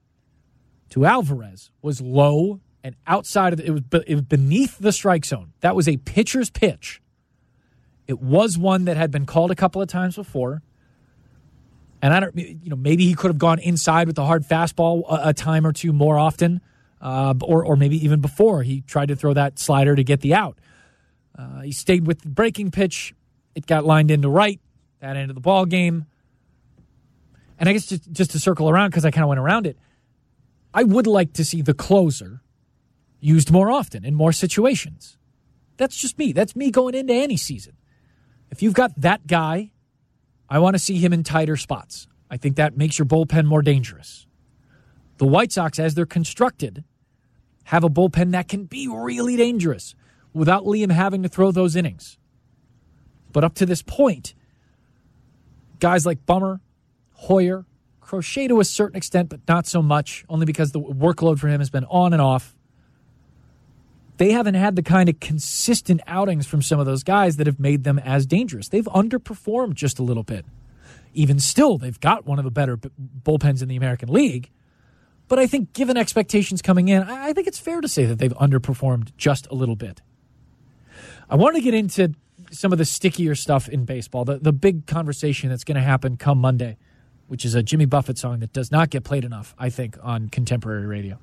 Speaker 4: to Alvarez was low and outside of the, it was, it was beneath the strike zone. That was a pitcher's pitch. It was one that had been called a couple of times before. And I don't, you know, maybe he could have gone inside with the hard fastball a, a time or two more often, uh, or or maybe even before he tried to throw that slider to get the out. Uh, he stayed with the breaking pitch. It got lined into right. That ended the ball game. And I guess just, just to circle around, because I kind of went around it, I would like to see the closer used more often in more situations. That's just me. That's me going into any season. If you've got that guy, I want to see him in tighter spots. I think that makes your bullpen more dangerous. The White Sox, as they're constructed, have a bullpen that can be really dangerous without Liam having to throw those innings. But up to this point, guys like Bummer, Hoyer, Crochet to a certain extent, but not so much, only because the workload for him has been on and off. They haven't had the kind of consistent outings from some of those guys that have made them as dangerous. They've underperformed just a little bit. Even still, they've got one of the better bullpens in the American League. But I think given expectations coming in, I think it's fair to say that they've underperformed just a little bit. I want to get into some of the stickier stuff in baseball, the, the big conversation that's going to happen come Monday, which is a Jimmy Buffett song that does not get played enough, I think, on contemporary radio.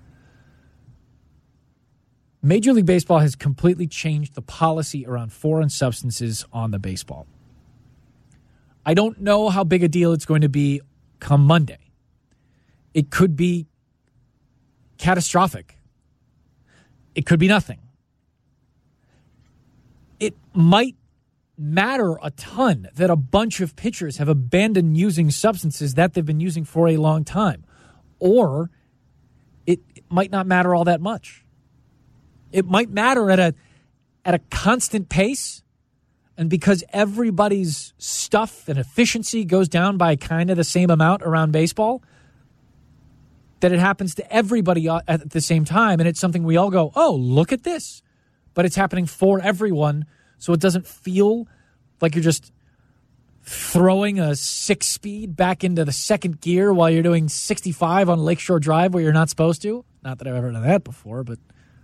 Speaker 4: Major League Baseball has completely changed the policy around foreign substances on the baseball. I don't know how big a deal it's going to be come Monday. It could be catastrophic. It could be nothing. It might matter a ton that a bunch of pitchers have abandoned using substances that they've been using for a long time. Or it, it might not matter all that much. It might matter at a at a constant pace, and because everybody's stuff and efficiency goes down by kind of the same amount around baseball, that it happens to everybody at the same time, and it's something we all go, oh, look at this. But it's happening for everyone, so it doesn't feel like you're just throwing a six-speed back into the second gear while you're doing sixty-five on Lakeshore Drive where you're not supposed to. Not that I've ever done that before, but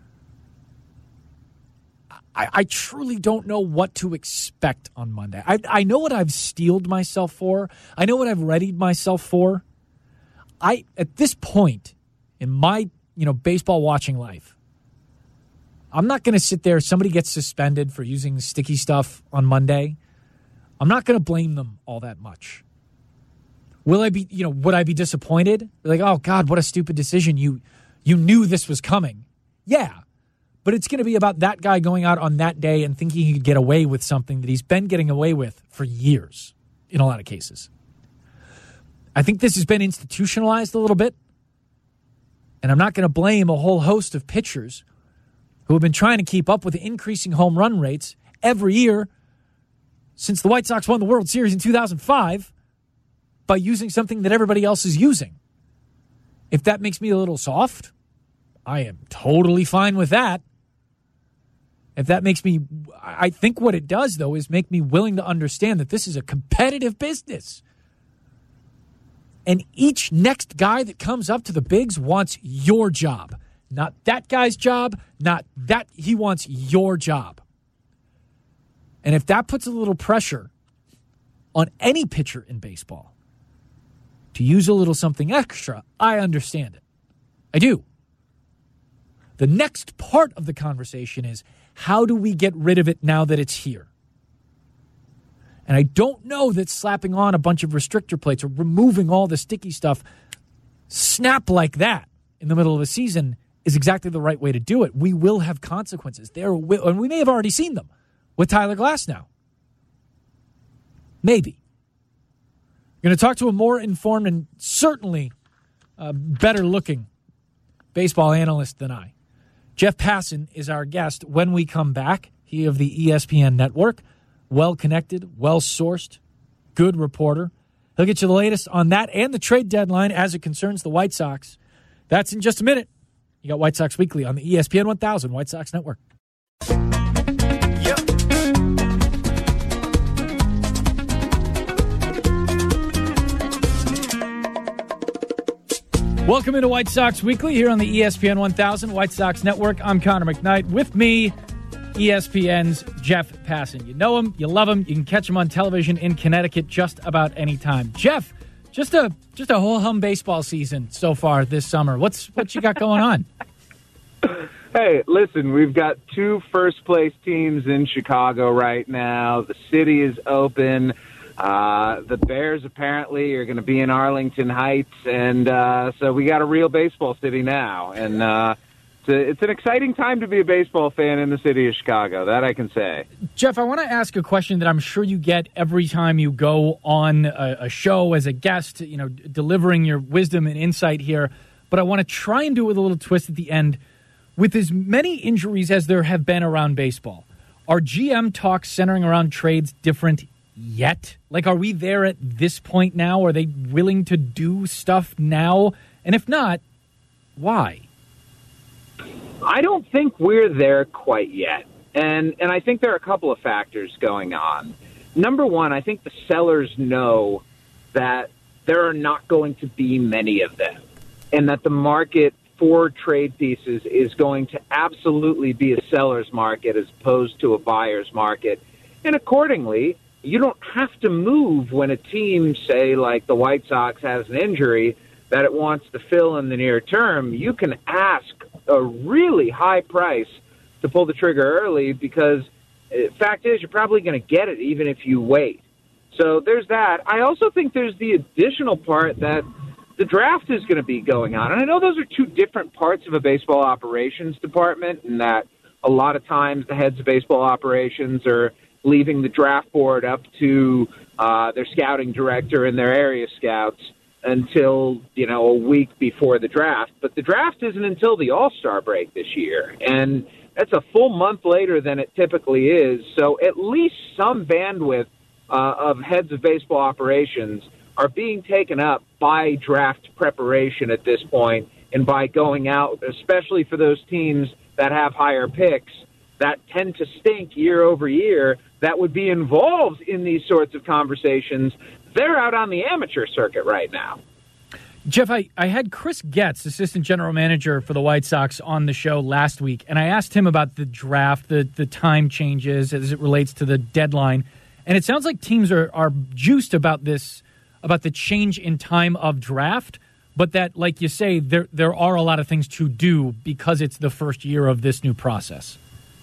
Speaker 4: I, I truly don't know what to expect on Monday. I, I know what I've steeled myself for. I know what I've readied myself for. I at this point in my you know baseball watching life, I'm not going to sit there. Somebody gets suspended for using sticky stuff on Monday. I'm not going to blame them all that much. Will I be? You know, would I be disappointed? Like, oh God, what a stupid decision! You you knew this was coming. Yeah. But it's going to be about that guy going out on that day and thinking he could get away with something that he's been getting away with for years in a lot of cases. I think this has been institutionalized a little bit. And I'm not going to blame a whole host of pitchers who have been trying to keep up with the increasing home run rates every year since the White Sox won the World Series in two thousand five by using something that everybody else is using. If that makes me a little soft, I am totally fine with that. If that makes me, I think what it does, though, is make me willing to understand that this is a competitive business. And each next guy that comes up to the bigs wants your job. Not that guy's job, not that, he wants your job. And if that puts a little pressure on any pitcher in baseball to use a little something extra, I understand it. I do. The next part of the conversation is, how do we get rid of it now that it's here? And I don't know that slapping on a bunch of restrictor plates or removing all the sticky stuff snap like that in the middle of a season is exactly the right way to do it. We will have consequences. There will, and we may have already seen them with Tyler Glasnow. Maybe. I'm going to talk to a more informed and certainly uh, better-looking baseball analyst than I. Jeff Passan is our guest when we come back. He of the E S P N network. Well-connected, well-sourced, good reporter. He'll get you the latest on that and the trade deadline as it concerns the White Sox. That's in just a minute. You got White Sox Weekly on the E S P N one thousand White Sox Network.
Speaker 1: Yep.
Speaker 4: Welcome into White Sox Weekly here on the E S P N one thousand White Sox Network. I'm Connor McKnight. With me, E S P N's Jeff Passan. You know him, you love him. You can catch him on television in Connecticut just about any time. Jeff, just a just a whole hum baseball season so far this summer. What's what you got going on?
Speaker 7: Hey, listen, we've got two first-place teams in Chicago right now. The city is open. Uh, the Bears apparently are going to be in Arlington Heights, and uh, so we got a real baseball city now. And uh, it's, a, it's an exciting time to be a baseball fan in the city of Chicago, that I can say.
Speaker 4: Jeff, I want to ask a question that I'm sure you get every time you go on a, a show as a guest, you know, delivering your wisdom and insight here. But I want to try and do it with a little twist at the end. With as many injuries as there have been around baseball, are G M talks centering around trades different yet? Like, are we there at this point now? Are they willing to do stuff now? And if not, why?
Speaker 7: I don't think we're there quite yet. And and I think there are a couple of factors going on. Number one, I think the sellers know that there are not going to be many of them, and that the market for trade pieces is going to absolutely be a seller's market as opposed to a buyer's market. And accordingly, you don't have to move when a team, say, like the White Sox has an injury that it wants to fill in the near term. You can ask a really high price to pull the trigger early because the fact is you're probably going to get it even if you wait. So there's that. I also think there's the additional part that the draft is going to be going on. And I know those are two different parts of a baseball operations department, and that a lot of times the heads of baseball operations are leaving the draft board up to uh, their scouting director and their area scouts until, you know, a week before the draft. But the draft isn't until the All-Star break this year, and that's a full month later than it typically is. So at least some bandwidth uh, of heads of baseball operations are being taken up by draft preparation at this point, and by going out, especially for those teams that have higher picks that tend to stink year over year, that would be involved in these sorts of conversations. They're out on the amateur circuit right now.
Speaker 4: Jeff, I, I had Chris Getz, assistant general manager for the White Sox, on the show last week, and I asked him about the draft, the, the time changes as it relates to the deadline. And it sounds like teams are, are juiced about this, about the change in time of draft, but that, like you say, there there are a lot of things to do because it's the first year of this new process.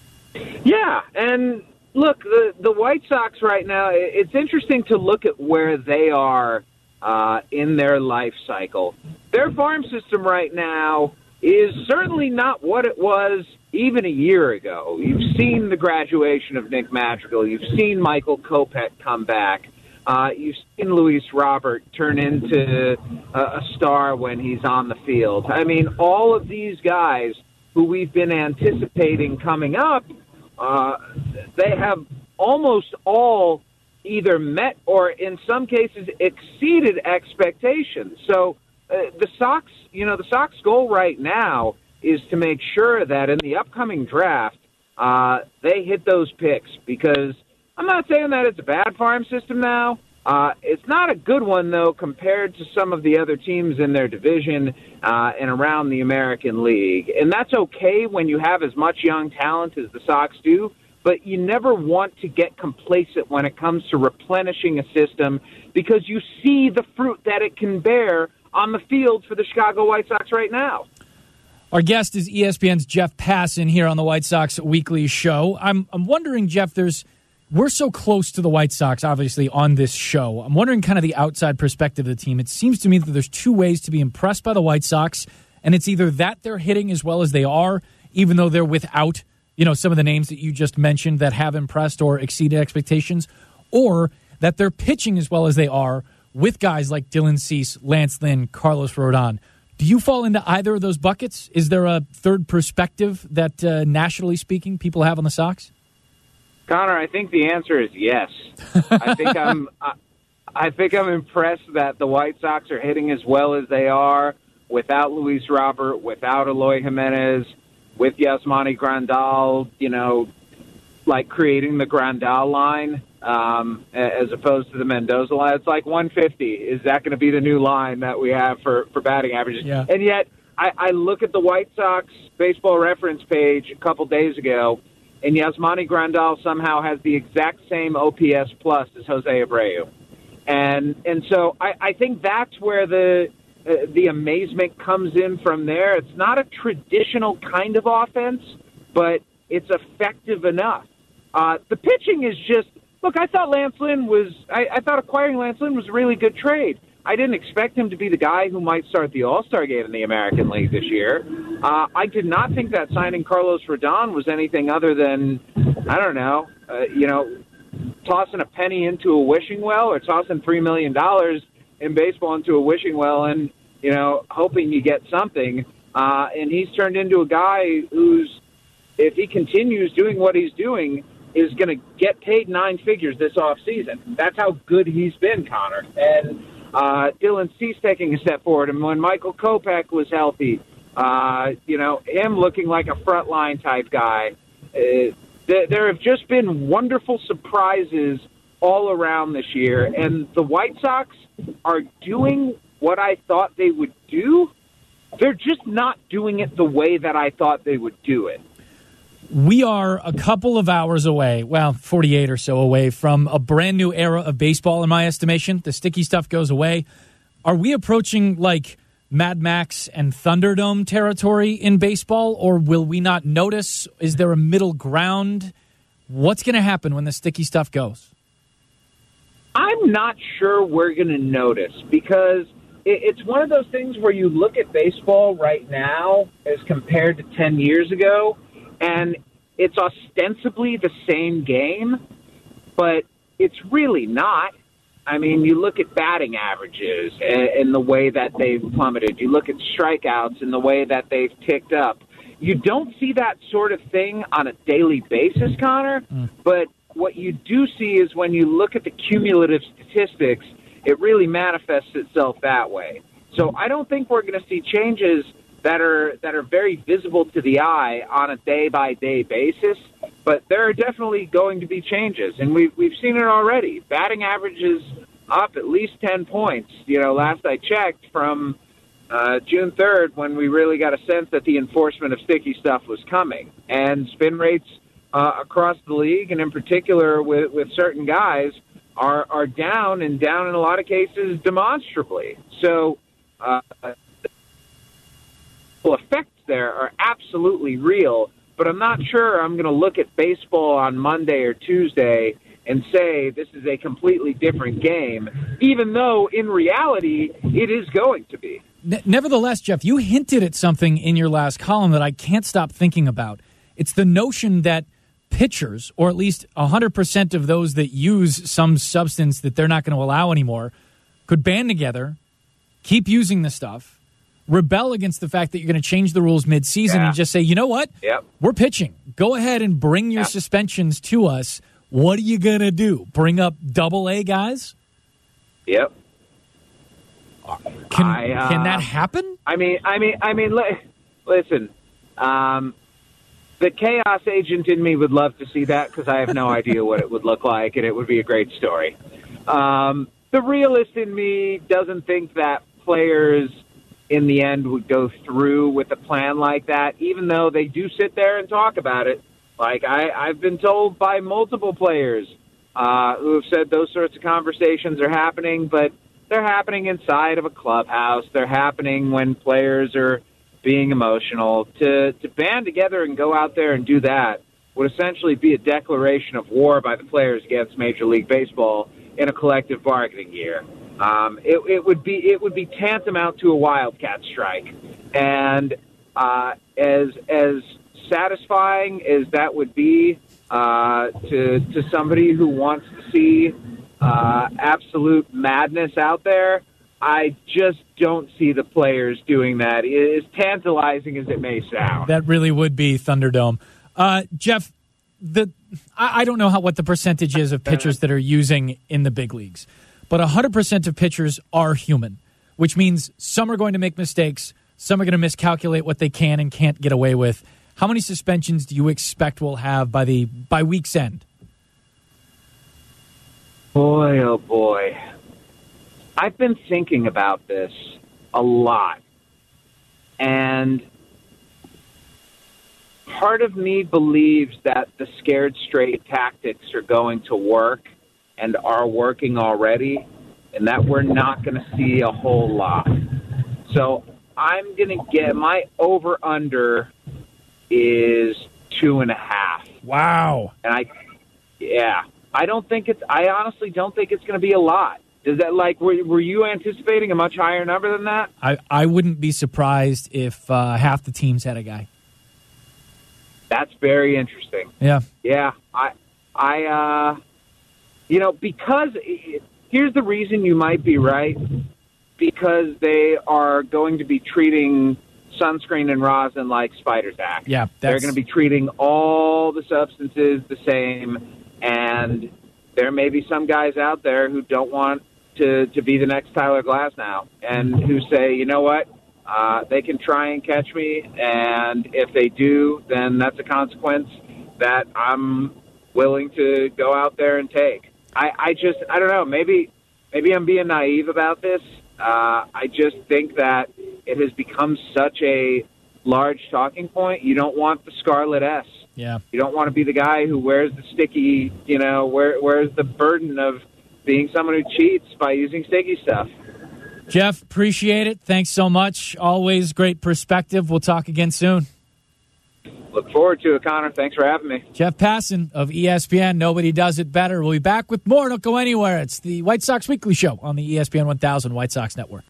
Speaker 7: Yeah, and look, the, the White Sox right now, it's interesting to look at where they are uh, in their life cycle. Their farm system right now is certainly not what it was even a year ago. You've seen the graduation of Nick Madrigal. You've seen Michael Kopech come back. Uh, you've seen Luis Robert turn into a, a star when he's on the field. I mean, all of these guys who we've been anticipating coming up, uh, they have almost all either met or in some cases exceeded expectations. So uh, the Sox, you know, the Sox goal right now is to make sure that in the upcoming draft, uh, they hit those picks, because I'm not saying that it's a bad farm system now. Uh, it's not a good one, though, compared to some of the other teams in their division uh, and around the American League. And that's okay when you have as much young talent as the Sox do, but you never want to get complacent when it comes to replenishing a system, because you see the fruit that it can bear on the field for the Chicago White Sox right now.
Speaker 4: Our guest is E S P N's Jeff Passan here on the White Sox Weekly Show. I'm I'm wondering, Jeff, there's we're so close to the White Sox, obviously, on this show. I'm wondering kind of the outside perspective of the team. It seems to me that there's two ways to be impressed by the White Sox, and it's either that they're hitting as well as they are, even though they're without, you know, some of the names that you just mentioned that have impressed or exceeded expectations, or that they're pitching as well as they are with guys like Dylan Cease, Lance Lynn, Carlos Rodon. Do you fall into either of those buckets? Is there a third perspective that, uh, nationally speaking, people have on the Sox?
Speaker 7: Connor, I think the answer is yes. I think I'm, I, I think I'm impressed that the White Sox are hitting as well as they are without Luis Robert, without Eloy Jimenez, with Yasmani Grandal, you know, like creating the Grandal line um, as opposed to the Mendoza line. It's like one fifty. Is that going to be the new line that we have for, for batting averages?
Speaker 4: Yeah.
Speaker 7: And yet, I, I look at the White Sox baseball reference page a couple days ago, and Yasmani Grandal somehow has the exact same O P S plus as Jose Abreu. And and so I, I think that's where the uh, the amazement comes in from there. It's not a traditional kind of offense, but it's effective enough. Uh, the pitching is just, look, I thought Lance Lynn was, I, I thought acquiring Lance Lynn was a really good trade. I didn't expect him to be the guy who might start the All-Star game in the American League this year. Uh, I did not think that signing Carlos Rodon was anything other than, I don't know, uh, you know, tossing a penny into a wishing well, or tossing three million dollars in baseball into a wishing well and, you know, hoping you get something. Uh, and he's turned into a guy who's, if he continues doing what he's doing, is going to get paid nine figures this offseason. That's how good he's been, Connor. And uh, Dylan Cease taking a step forward. And when Michael Kopech was healthy, uh, you know, him looking like a frontline type guy. Uh, th- there have just been wonderful surprises all around this year. And the White Sox are doing what I thought they would do. They're just not doing it the way that I thought they would do it.
Speaker 4: We are a couple of hours away, well, forty-eight or so away, from a brand new era of baseball, in my estimation. The sticky stuff goes away. Are we approaching, like, Mad Max and Thunderdome territory in baseball, or will we not notice? Is there a middle ground? What's going to happen when the sticky stuff goes?
Speaker 7: I'm not sure we're going to notice, because it's one of those things where you look at baseball right now as compared to ten years ago, and it's ostensibly the same game, but it's really not. I mean, you look at batting averages and the way that they've plummeted. You look at strikeouts and the way that they've ticked up. You don't see that sort of thing on a daily basis, Connor, mm. but what you do see is when you look at the cumulative statistics, it really manifests itself that way. So I don't think we're going to see changes that are that are very visible to the eye on a day-by-day basis, but there are definitely going to be changes, and we've, we've seen it already. Batting average is up at least ten points, you know, last I checked, from uh, June third, when we really got a sense that the enforcement of sticky stuff was coming. And spin rates uh, across the league, and in particular with, with certain guys, are, are down, and down in a lot of cases demonstrably. So uh, the effects there are absolutely real, but I'm not sure I'm going to look at baseball on Monday or Tuesday and say this is a completely different game, even though in reality it is going to be.
Speaker 4: Nevertheless, Jeff, you hinted at something in your last column that I can't stop thinking about. It's the notion that pitchers, or at least one hundred percent of those that use some substance that they're not going to allow anymore, could band together, keep using the stuff, rebel against the fact that you're going to change the rules midseason
Speaker 7: Yeah.
Speaker 4: and just say, you know what?
Speaker 7: Yep.
Speaker 4: We're pitching. Go ahead and bring your
Speaker 7: Yep.
Speaker 4: suspensions to us. What are you going to do? Bring up double A guys?
Speaker 7: Yep.
Speaker 4: Can
Speaker 7: I, uh,
Speaker 4: can that happen?
Speaker 7: I mean, I mean, I mean. Li- listen, um, the chaos agent in me would love to see that because I have no idea what it would look like, and it would be a great story. Um, the realist in me doesn't think that players in the end would go through with a plan like that, even though they do sit there and talk about it. Like I, I've been told by multiple players uh, who have said those sorts of conversations are happening, but they're happening inside of a clubhouse. They're happening when players are being emotional. To to band together and go out there and do that would essentially be a declaration of war by the players against Major League Baseball in a collective bargaining year. Um, it, it would be it would be tantamount to a wildcat strike, and uh, as as satisfying as that would be uh, to to somebody who wants to see uh, absolute madness out there, I just don't see the players doing that. As tantalizing as it may sound,
Speaker 4: That really would be Thunderdome. Uh, Jeff, the I, I don't know how what the percentage is of pitchers that are using in the big leagues, but one hundred percent of pitchers are human, which means some are going to make mistakes, some are going to miscalculate what they can and can't get away with. How many suspensions do you expect we'll have by the by week's end?
Speaker 7: boy, oh boy. I've been thinking about this a lot, and part of me believes that the scared straight tactics are going to work and are working already, and that we're not going to see a whole lot. So I'm going to get my over-under is two and a half.
Speaker 4: Wow.
Speaker 7: And I, yeah, I don't think it's, I honestly don't think it's going to be a lot. Does that, like, were, were you anticipating a much higher number than that?
Speaker 4: I, I wouldn't be surprised if uh, half the teams had a guy.
Speaker 7: That's very interesting.
Speaker 4: Yeah.
Speaker 7: Yeah. I, I, uh, you know, because here's the reason you might be right. Because they are going to be treating sunscreen and rosin like Spider's Act.
Speaker 4: Yeah.
Speaker 7: They're going to be treating all the substances the same, and there may be some guys out there who don't want to, to be the next Tyler Glasnow and who say, you know what, uh, they can try and catch me, and if they do, then that's a consequence that I'm willing to go out there and take. I, I just, I don't know, maybe maybe I'm being naive about this. Uh, I just think that it has become such a large talking point. You don't want the Scarlet S.
Speaker 4: Yeah.
Speaker 7: You don't want to be the guy who wears the sticky, you know, wear, wears the burden of being someone who cheats by using sticky stuff.
Speaker 4: Jeff, appreciate it. Thanks so much. Always great perspective. We'll talk again soon.
Speaker 7: Look forward to it, Connor. Thanks for having me.
Speaker 4: Jeff Passan of E S P N. Nobody does it better. We'll be back with more. Don't go anywhere. It's the White Sox Weekly Show on the E S P N one thousand White Sox Network.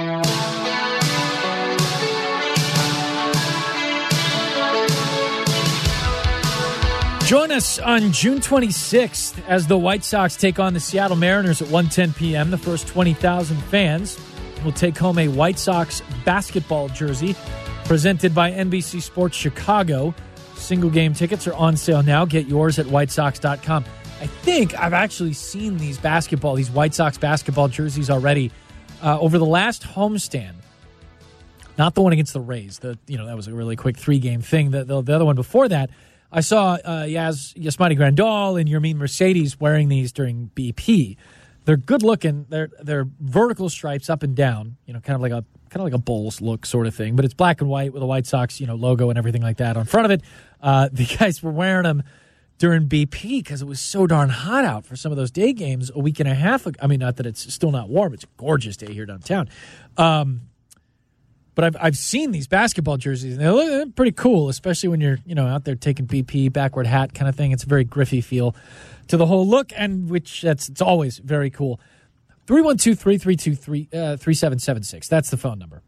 Speaker 4: Join us on June twenty-sixth as the White Sox take on the Seattle Mariners at one ten p.m. The first twenty thousand fans will take home a White Sox basketball jersey presented by N B C Sports Chicago. Single game tickets are on sale now. Get yours at white sox dot com. I think I've actually seen these basketball, these White Sox basketball jerseys already uh, over the last homestand. Not the one against the Rays. The you know that was a really quick three game thing. The, the, the other one before that, I saw uh, Yas, Yasmani Grandal and Yermin Mercedes wearing these during B P. They're good looking. They're they're vertical stripes up and down. You know, kind of like a kind of like a Bulls look sort of thing. But it's black and white with a White Sox you know logo and everything like that on front of it. Uh, the guys were wearing them during B P because it was so darn hot out for some of those day games a week and a half ago. I mean, not that it's still not warm. It's a gorgeous day here downtown. Um, But I've I've seen these basketball jerseys, and they look pretty cool, especially when you're you know out there taking B P, backward hat kind of thing. It's a very Griffey feel to the whole look, and which that's it's always very cool. three one two, three three two, three seven seven six. That's the phone number.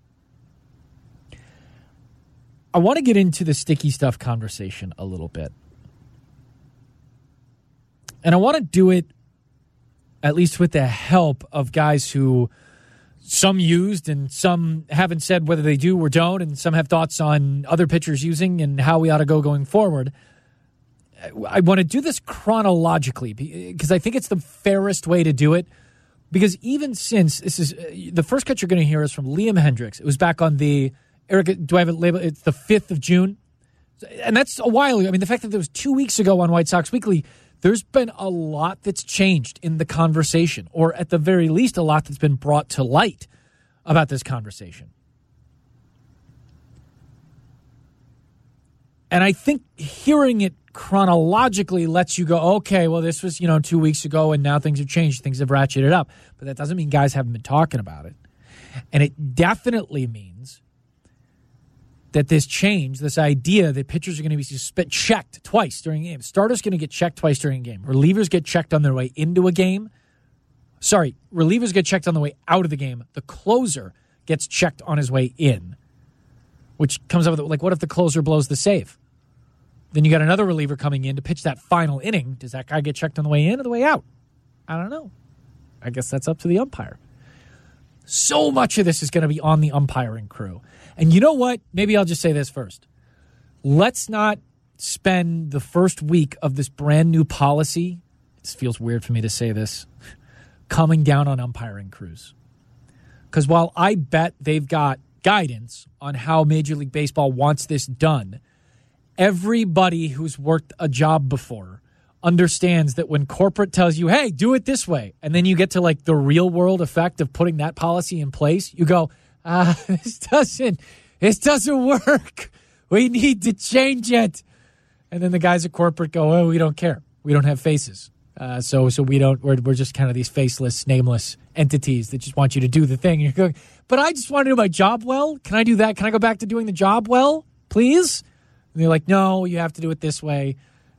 Speaker 4: I want to get into the sticky stuff conversation a little bit. And I want to do it at least with the help of guys who some used and some haven't said whether they do or don't, and some have thoughts on other pitchers using and how we ought to go going forward. I want to do this chronologically because I think it's the fairest way to do it. Because even since this is uh, the first cut you're going to hear is from Liam Hendriks. It was back on the Eric. Do I have it labeled? It's the fifth of June, and that's a while ago. I mean, the fact that it was two weeks ago on White Sox Weekly. There's been a lot that's changed in the conversation, or at the very least, a lot that's been brought to light about this conversation. And I think hearing it chronologically lets you go, okay, well, this was, you know, two weeks ago, and now things have changed. Things have ratcheted up. But that doesn't mean guys haven't been talking about it. And it definitely means that this change, this idea that pitchers are going to be checked twice during a game. Starters going to get checked twice during a game. Relievers get checked on their way into a game. Sorry, relievers get checked on the way out of the game. The closer gets checked on his way in, which comes up with, like, what if the closer blows the save? Then you got another reliever coming in to pitch that final inning. Does that guy get checked on the way in or the way out? I don't know. I guess that's up to the umpire. So much of this is going to be on the umpiring crew. And you know what? Maybe I'll just say this first. Let's not spend the first week of this brand new policy, it feels weird for me to say this, coming down on umpiring crews. Because while I bet they've got guidance on how Major League Baseball wants this done, everybody who's worked a job before understands that when corporate tells you, hey, do it this way, and then you get to like the real world effect of putting that policy in place, you go, ah, this doesn't, this doesn't work. We need to change it. And then the guys at corporate go, oh, we don't care. We don't have faces. Uh, so so we don't, we're, we're just kind of these faceless, nameless entities that just want you to do the thing. And you're going, but I just want to do my job well. Can I do that? Can I go back to doing the job well, please? And they're like, no, you have to do it this way.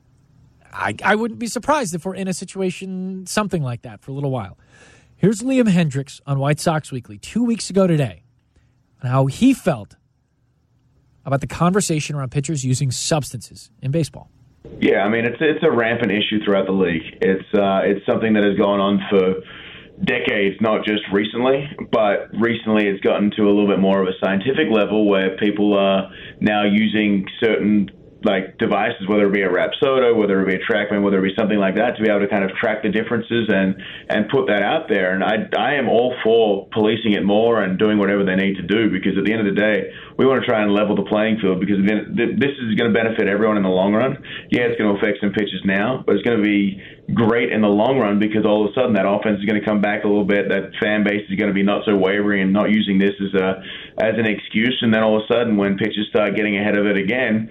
Speaker 4: I, I wouldn't be surprised if we're in a situation, something like that for a little while. Here's Liam Hendriks on White Sox Weekly two weeks ago today on how he felt about the conversation around pitchers using substances in baseball.
Speaker 8: Yeah, I mean, it's it's a rampant issue throughout the league. It's uh, it's something that has gone on for decades, not just recently, but recently it's gotten to a little bit more of a scientific level where people are now using certain like devices, whether it be a Rapsodo, whether it be a TrackMan, whether it be something like that, to be able to kind of track the differences and, and put that out there. And I, I am all for policing it more and doing whatever they need to do, because at the end of the day, we want to try and level the playing field, because then this is going to benefit everyone in the long run. Yeah, it's going to affect some pitches now, but it's going to be great in the long run, because all of a sudden that offense is going to come back a little bit. That fan base is going to be not so wavering and not using this as a as an excuse. And then all of a sudden, when pitchers start getting ahead of it again,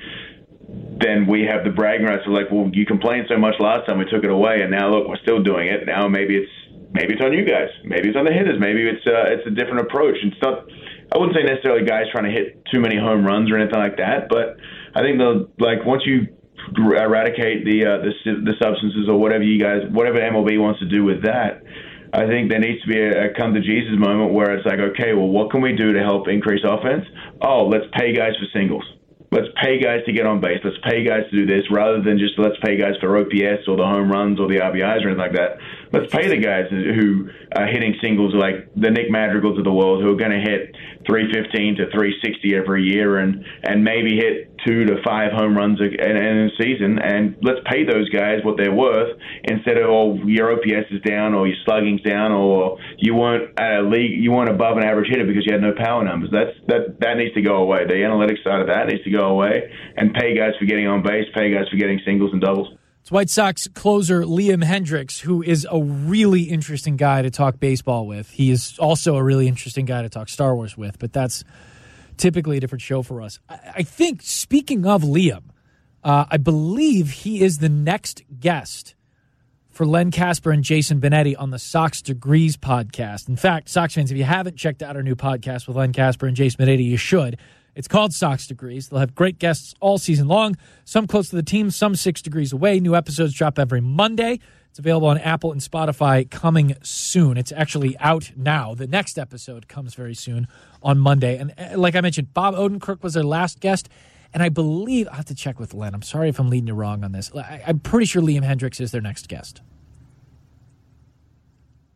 Speaker 8: then we have the bragging rights of like, well, you complained so much last time, we took it away, and now look, we're still doing it. Now maybe it's maybe it's on you guys, maybe it's on the hitters, maybe it's uh, it's a different approach. It's not. I wouldn't say necessarily guys trying to hit too many home runs or anything like that, but I think the like once you eradicate the uh, the the substances or whatever you guys, whatever M L B wants to do with that, I think there needs to be a, a come to Jesus moment where it's like, okay, well, what can we do to help increase offense? Oh, let's pay guys for singles. Let's pay guys to get on base. Let's pay guys to do this, rather than just let's pay guys for O P S or the home runs or the R B Is or anything like that. Let's pay the guys who are hitting singles, like the Nick Madrigals of the world, who are going to hit three fifteen to three sixty every year and, and maybe hit two to five home runs in, in a season. And let's pay those guys what they're worth, instead of, oh, your O P S is down or your slugging's down or you weren't at a league, you weren't above an average hitter because you had no power numbers. That's that that needs to go away. The analytics side of that needs to go away, and pay guys for getting on base, pay guys for getting singles and doubles.
Speaker 4: It's White Sox closer Liam Hendriks, who is a really interesting guy to talk baseball with. He is also a really interesting guy to talk Star Wars with, but that's typically a different show for us. I think, speaking of Liam, uh, I believe he is the next guest for Len Casper and Jason Benetti on the Sox Degrees podcast. In fact, Sox fans, if you haven't checked out our new podcast with Len Casper and Jason Benetti, you should. It's called Sox Degrees. They'll have great guests all season long, some close to the team, some six degrees away. New episodes drop every Monday. It's available on Apple and Spotify coming soon. It's actually out now. The next episode comes very soon on Monday. And like I mentioned, Bob Odenkirk was their last guest. And I believe, I'll have to check with Len. I'm sorry if I'm leading you wrong on this. I'm pretty sure Liam Hendriks is their next guest.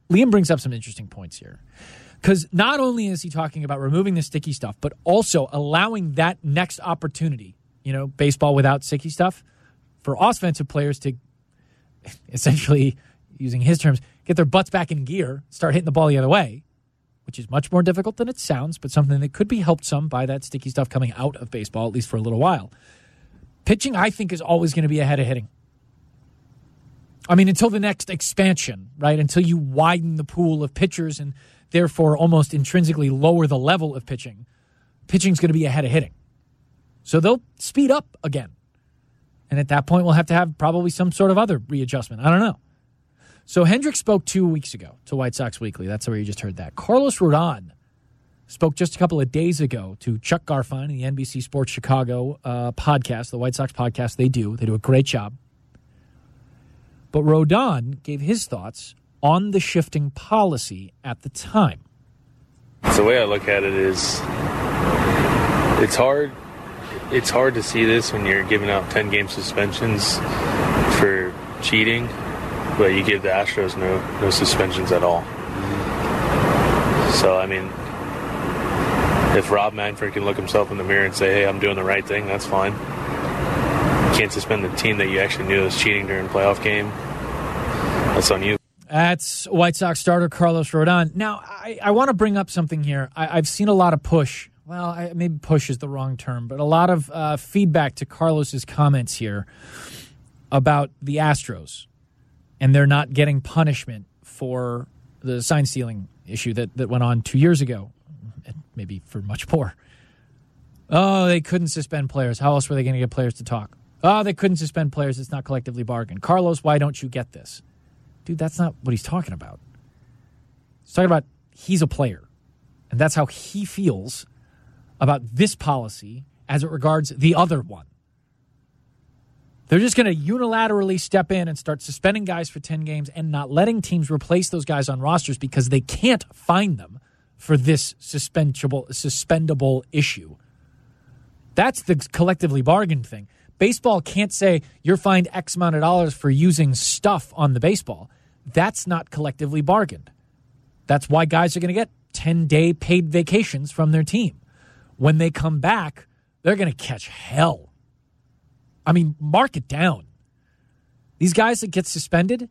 Speaker 4: Liam brings up some interesting points here. Because not only is he talking about removing the sticky stuff, but also allowing that next opportunity, you know, baseball without sticky stuff, for offensive players to essentially, using his terms, get their butts back in gear, start hitting the ball the other way, which is much more difficult than it sounds, but something that could be helped some by that sticky stuff coming out of baseball, at least for a little while. Pitching, I think, is always going to be ahead of hitting. I mean, until the next expansion, right? Until you widen the pool of pitchers and therefore almost intrinsically lower the level of pitching, pitching's going to be ahead of hitting. So they'll speed up again. And at that point, we'll have to have probably some sort of other readjustment. I don't know. So Hendricks spoke two weeks ago to White Sox Weekly. That's where you just heard that. Carlos Rodon spoke just a couple of days ago to Chuck Garfien in the N B C Sports Chicago uh, podcast, the White Sox podcast they do. They do a great job. But Rodon gave his thoughts on the shifting policy at the time.
Speaker 9: So the way I look at it is it's hard it's hard to see this when you're giving out ten-game suspensions for cheating, but you give the Astros no, no suspensions at all. So, I mean, if Rob Manfred can look himself in the mirror and say, hey, I'm doing the right thing, that's fine. You can't suspend the team that you actually knew was cheating during a playoff game. That's on you.
Speaker 4: That's White Sox starter Carlos Rodon. Now, I, I want to bring up something here. I, I've seen a lot of push. Well, I, maybe push is the wrong term, but a lot of uh, feedback to Carlos's comments here about the Astros and they're not getting punishment for the sign stealing issue that, that went on two years ago, and maybe for much more. Oh, they couldn't suspend players. How else were they going to get players to talk? Oh, they couldn't suspend players. It's not collectively bargained. Carlos, why don't you get this? Dude, that's not what he's talking about. He's talking about he's a player, and that's how he feels about this policy as it regards the other one. They're just going to unilaterally step in and start suspending guys for ten games and not letting teams replace those guys on rosters because they can't find them for this suspendable, suspendable issue. That's the collectively bargained thing. Baseball can't say you're fined X amount of dollars for using stuff on the baseball. That's not collectively bargained. That's why guys are going to get ten-day paid vacations from their team. When they come back, they're going to catch hell. I mean, mark it down. These guys that get suspended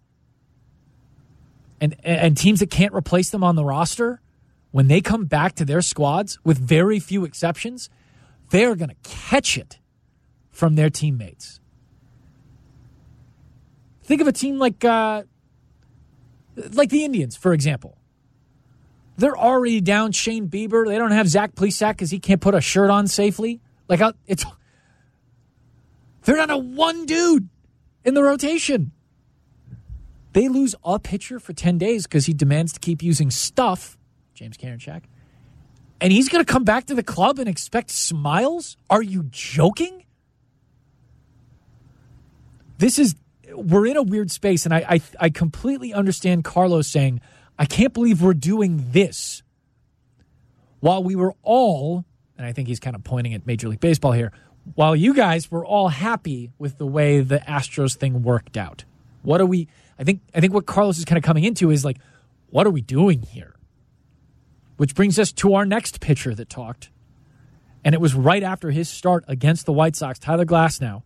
Speaker 4: and, and teams that can't replace them on the roster, when they come back to their squads, with very few exceptions, they're going to catch it from their teammates. Think of a team like uh, like the Indians, for example. They're already down Shane Bieber. They don't have Zach Plesac because he can't put a shirt on safely. Like it's, they're not a one dude in the rotation. They lose a pitcher for ten days because he demands to keep using stuff, James Karinchak. And he's going to come back to the club and expect smiles? Are you joking? This is, we're in a weird space, and I, I I completely understand Carlos saying, I can't believe we're doing this while we were all, and I think he's kind of pointing at Major League Baseball here, while you guys were all happy with the way the Astros thing worked out. What are we, I think, I think what Carlos is kind of coming into is like, what are we doing here? Which brings us to our next pitcher that talked, and it was right after his start against the White Sox, Tyler Glasnow.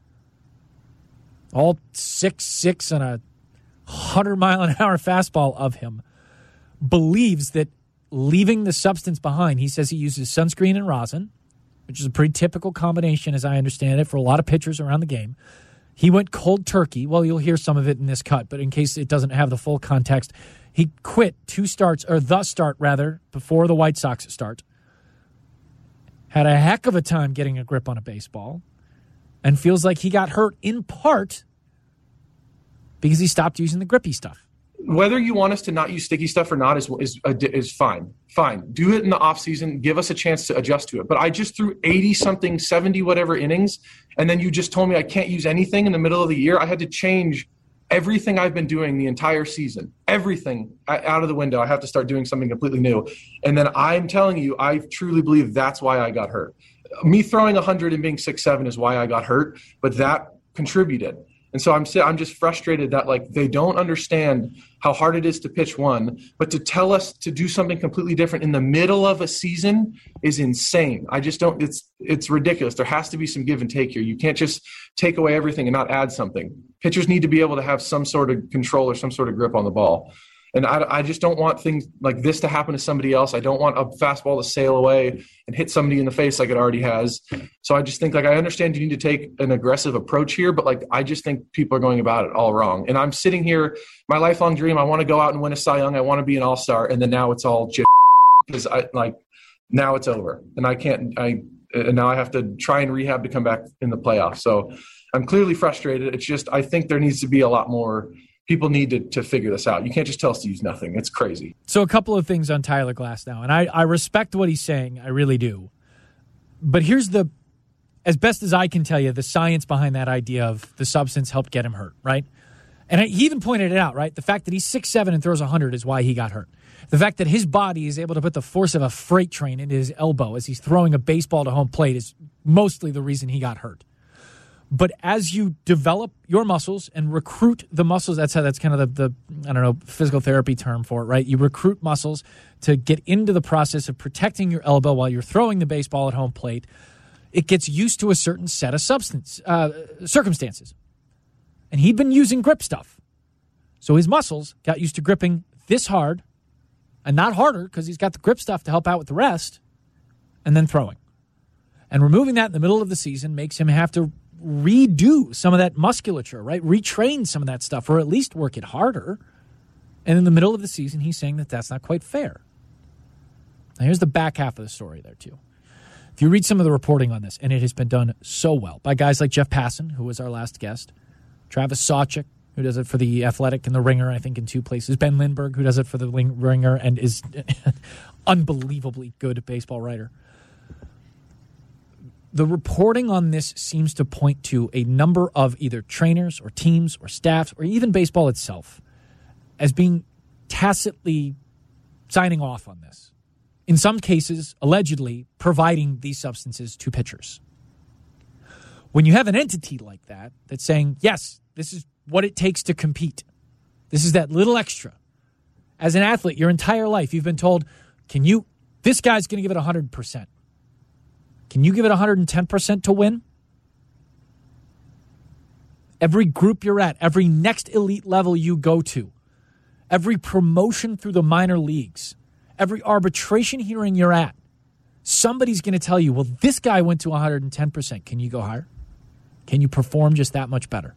Speaker 4: All six six and a hundred mile an hour fastball of him, believes that leaving the substance behind, he says he uses sunscreen and rosin, which is a pretty typical combination, as I understand it, for a lot of pitchers around the game. He went cold turkey. Well, you'll hear some of it in this cut, but in case it doesn't have the full context, he quit two starts, or the start, rather, before the White Sox start. Had a heck of a time getting a grip on a baseball, and feels like he got hurt in part because he stopped using the grippy stuff.
Speaker 10: Whether you want us to not use sticky stuff or not is is is fine. Fine. Do it in the offseason. Give us a chance to adjust to it. But I just threw eighty-something, seventy-whatever innings, and then you just told me I can't use anything in the middle of the year. I had to change everything I've been doing the entire season. Everything out of the window. I have to start doing something completely new. And then I'm telling you, I truly believe that's why I got hurt. Me throwing one hundred and being six seven is why I got hurt, but that contributed. And so I'm I'm just frustrated that like they don't understand how hard it is to pitch one, but to tell us to do something completely different in the middle of a season is insane. I just don't, it's, it's ridiculous. There has to be some give and take here. You can't just take away everything and not add something. Pitchers need to be able to have some sort of control or some sort of grip on the ball. And I, I just don't want things like this to happen to somebody else. I don't want a fastball to sail away and hit somebody in the face like it already has. So I just think, like, I understand you need to take an aggressive approach here, but, like, I just think people are going about it all wrong. And I'm sitting here, my lifelong dream, I want to go out and win a Cy Young. I want to be an all-star. And then now it's all just because I like now it's over. And I can't, I, and now I have to try and rehab to come back in the playoffs. So I'm clearly frustrated. It's just, I think there needs to be a lot more. People need to, to figure this out. You can't just tell us to use nothing. It's crazy.
Speaker 4: So a couple of things on Tyler Glasnow, and I, I respect what he's saying. I really do. But here's the, as best as I can tell you, the science behind that idea of the substance helped get him hurt, right? And I, he even pointed it out, right? The fact that he's six seven and throws one hundred is why he got hurt. The fact that his body is able to put the force of a freight train into his elbow as he's throwing a baseball to home plate is mostly the reason he got hurt. But as you develop your muscles and recruit the muscles, that's how that's kind of the, the, I don't know, physical therapy term for it, right? You recruit muscles to get into the process of protecting your elbow while you're throwing the baseball at home plate. It gets used to a certain set of substance uh, circumstances. And he'd been using grip stuff. So his muscles got used to gripping this hard and not harder because he's got the grip stuff to help out with the rest and then throwing. And removing that in the middle of the season makes him have to redo some of that musculature, right? Retrain some of that stuff, or at least work it harder. And in the middle of the season, he's saying that that's not quite fair. Now, here's the back half of the story there, too. If you read some of the reporting on this, and it has been done so well by guys like Jeff Passan, who was our last guest, Travis Sawchik, who does it for The Athletic and The Ringer, I think, in two places, Ben Lindbergh, who does it for The Ringer and is unbelievably good baseball writer. The reporting on this seems to point to a number of either trainers or teams or staffs or even baseball itself as being tacitly signing off on this. In some cases, allegedly providing these substances to pitchers. When you have an entity like that that's saying, yes, this is what it takes to compete. This is that little extra. As an athlete, your entire life, you've been told, can you, this guy's going to give it one hundred percent. Can you give it one hundred ten percent to win? Every group you're at, every next elite level you go to, every promotion through the minor leagues, every arbitration hearing you're at, somebody's going to tell you, well, this guy went to one hundred ten percent. Can you go higher? Can you perform just that much better?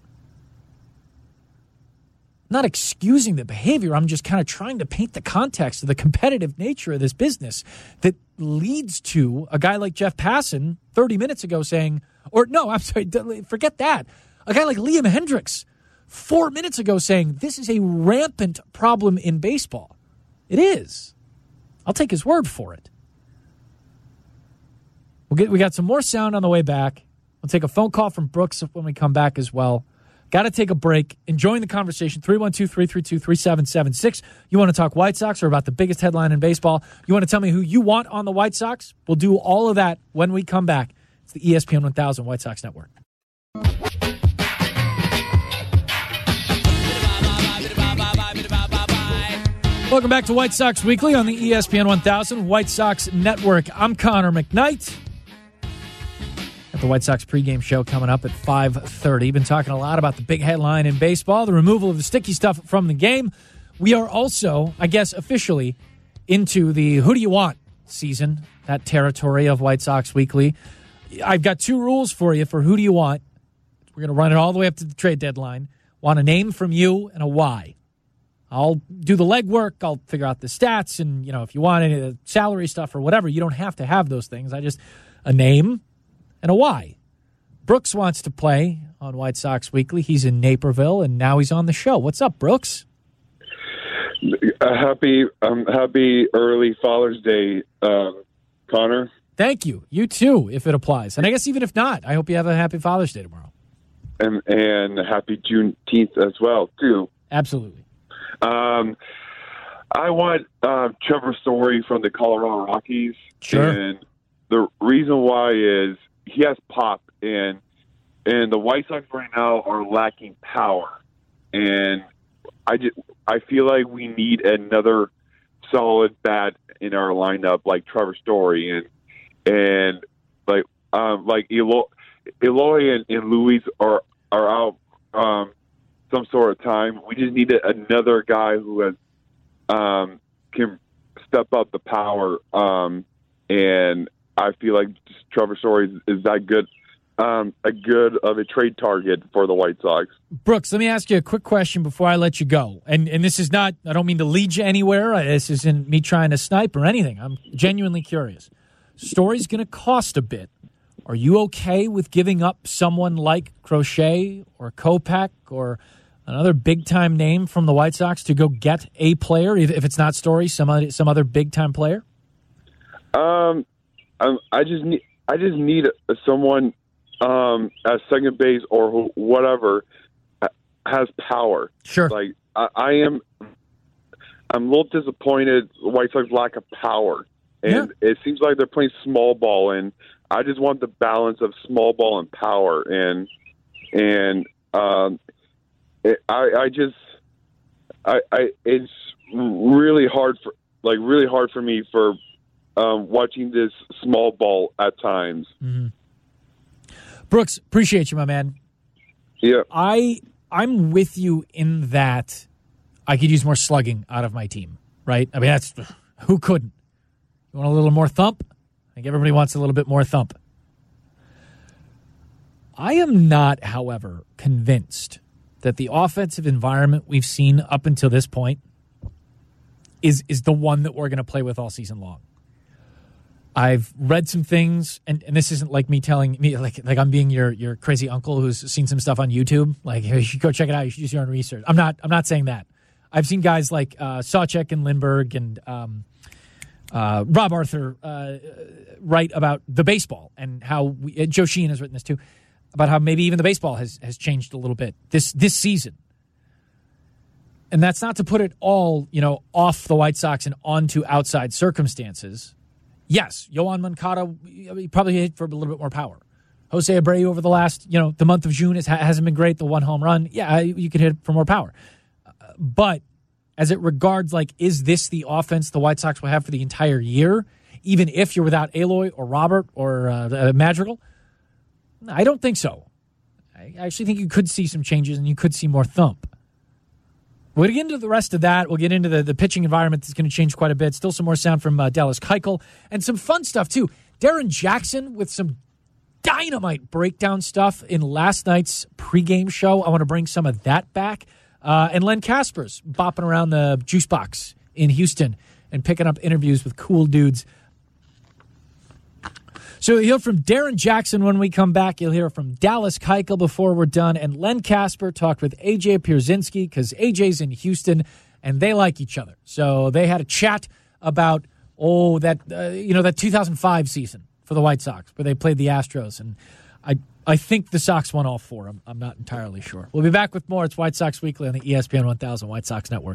Speaker 4: Not excusing the behavior. I'm just kind of trying to paint the context of the competitive nature of this business that leads to a guy like Jeff Passan thirty minutes ago saying, or no, I'm sorry, forget that. A guy like Liam Hendriks four minutes ago saying this is a rampant problem in baseball. It is. I'll take his word for it. We'll get, we got some more sound on the way back. We'll take a phone call from Brooks when we come back as well. Got to take a break. Enjoying the conversation. three one two, three three two, three seven seven six. You want to talk White Sox or about the biggest headline in baseball? You want to tell me who you want on the White Sox? We'll do all of that when we come back. It's the E S P N one thousand White Sox Network. Welcome back to White Sox Weekly on the E S P N one thousand White Sox Network. I'm Connor McKnight. The White Sox pregame show coming up at five thirty. Been talking a lot about the big headline in baseball, the removal of the sticky stuff from the game. We are also, I guess, officially into the who do you want season, that territory of White Sox Weekly. I've got two rules for you for who do you want. We're going to run it all the way up to the trade deadline. Want a name from you and a why. I'll do the legwork. I'll figure out the stats. And, you know, if you want any of the salary stuff or whatever, you don't have to have those things. I just, a name and a why. Brooks wants to play on White Sox Weekly. He's in Naperville, and now he's on the show. What's up, Brooks?
Speaker 11: Uh, happy um, happy early Father's Day, uh, Connor.
Speaker 4: Thank you. You too, if it applies. And I guess even if not, I hope you have a happy Father's Day tomorrow.
Speaker 11: And, and happy Juneteenth as well, too.
Speaker 4: Absolutely.
Speaker 11: Um, I want uh, Trevor Story from the Colorado Rockies.
Speaker 4: Sure.
Speaker 11: And the reason why is he has pop, and and the White Sox right now are lacking power. And I just I feel like we need another solid bat in our lineup, like Trevor Story and and like um, like Elo, Eloy and, and Luis are are out um, some sort of time. We just need another guy who has um, can step up the power, um, and I feel like Trevor Story is, is that good. Um, a good of a trade target for the White Sox.
Speaker 4: Brooks, let me ask you a quick question before I let you go. And and this is not, I don't mean to lead you anywhere. This isn't me trying to snipe or anything. I'm genuinely curious. Story's going to cost a bit. Are you okay with giving up someone like Crochet or Kopech or another big-time name from the White Sox to go get a player, if, if it's not Story, some other, some other big-time player?
Speaker 11: Um, I, I just need I just need someone Um, at second base or whatever has power.
Speaker 4: Sure.
Speaker 11: Like I, I am, I'm a little disappointed. The White Sox lack of power, and yeah. it seems like they're playing small ball. And I just want the balance of small ball and power. And and um, it, I, I just, I, I, it's really hard for like really hard for me for um, watching this small ball at times.
Speaker 4: Mm-hmm. Brooks, appreciate you, my man.
Speaker 11: Yeah.
Speaker 4: I, I'm with you in that I could use more slugging out of my team, right? I mean, that's who couldn't? You want a little more thump? I think everybody wants a little bit more thump. I am not, however, convinced that the offensive environment we've seen up until this point is, is the one that we're going to play with all season long. I've read some things, and, and this isn't like me telling me like like I'm being your your crazy uncle who's seen some stuff on YouTube. Like, hey, you should go check it out. You should do your own research. I'm not. I'm not saying that. I've seen guys like uh, Sawchek and Lindbergh and um, uh, Rob Arthur uh, write about the baseball and how we, uh, Joe Sheehan has written this too, about how maybe even the baseball has has changed a little bit this this season. And that's not to put it all, you know, off the White Sox and onto outside circumstances. Yes, Yoan Moncada he probably hit for a little bit more power. Jose Abreu over the last, you know, the month of June is, hasn't been great. The one home run, yeah, you could hit for more power. Uh, but as it regards, like, is this the offense the White Sox will have for the entire year, even if you're without Eloy or Robert or uh, Madrigal? I don't think so. I actually think you could see some changes and you could see more thump. We'll get into the rest of that. We'll get into the, the pitching environment that's going to change quite a bit. Still some more sound from uh, Dallas Keuchel and some fun stuff, too. Darren Jackson with some dynamite breakdown stuff in last night's pregame show. I want to bring some of that back. Uh, and Len Kasper's bopping around the juice box in Houston and picking up interviews with cool dudes. So you'll hear from Darren Jackson when we come back. You'll hear from Dallas Keuchel before we're done. And Len Kasper talked with A J Pierzynski because A J's in Houston, and they like each other. So they had a chat about, oh, that uh, you know that two thousand five season for the White Sox where they played the Astros. And I I think the Sox won all four. I'm, I'm not entirely sure. We'll be back with more. It's White Sox Weekly on the E S P N one thousand White Sox Network.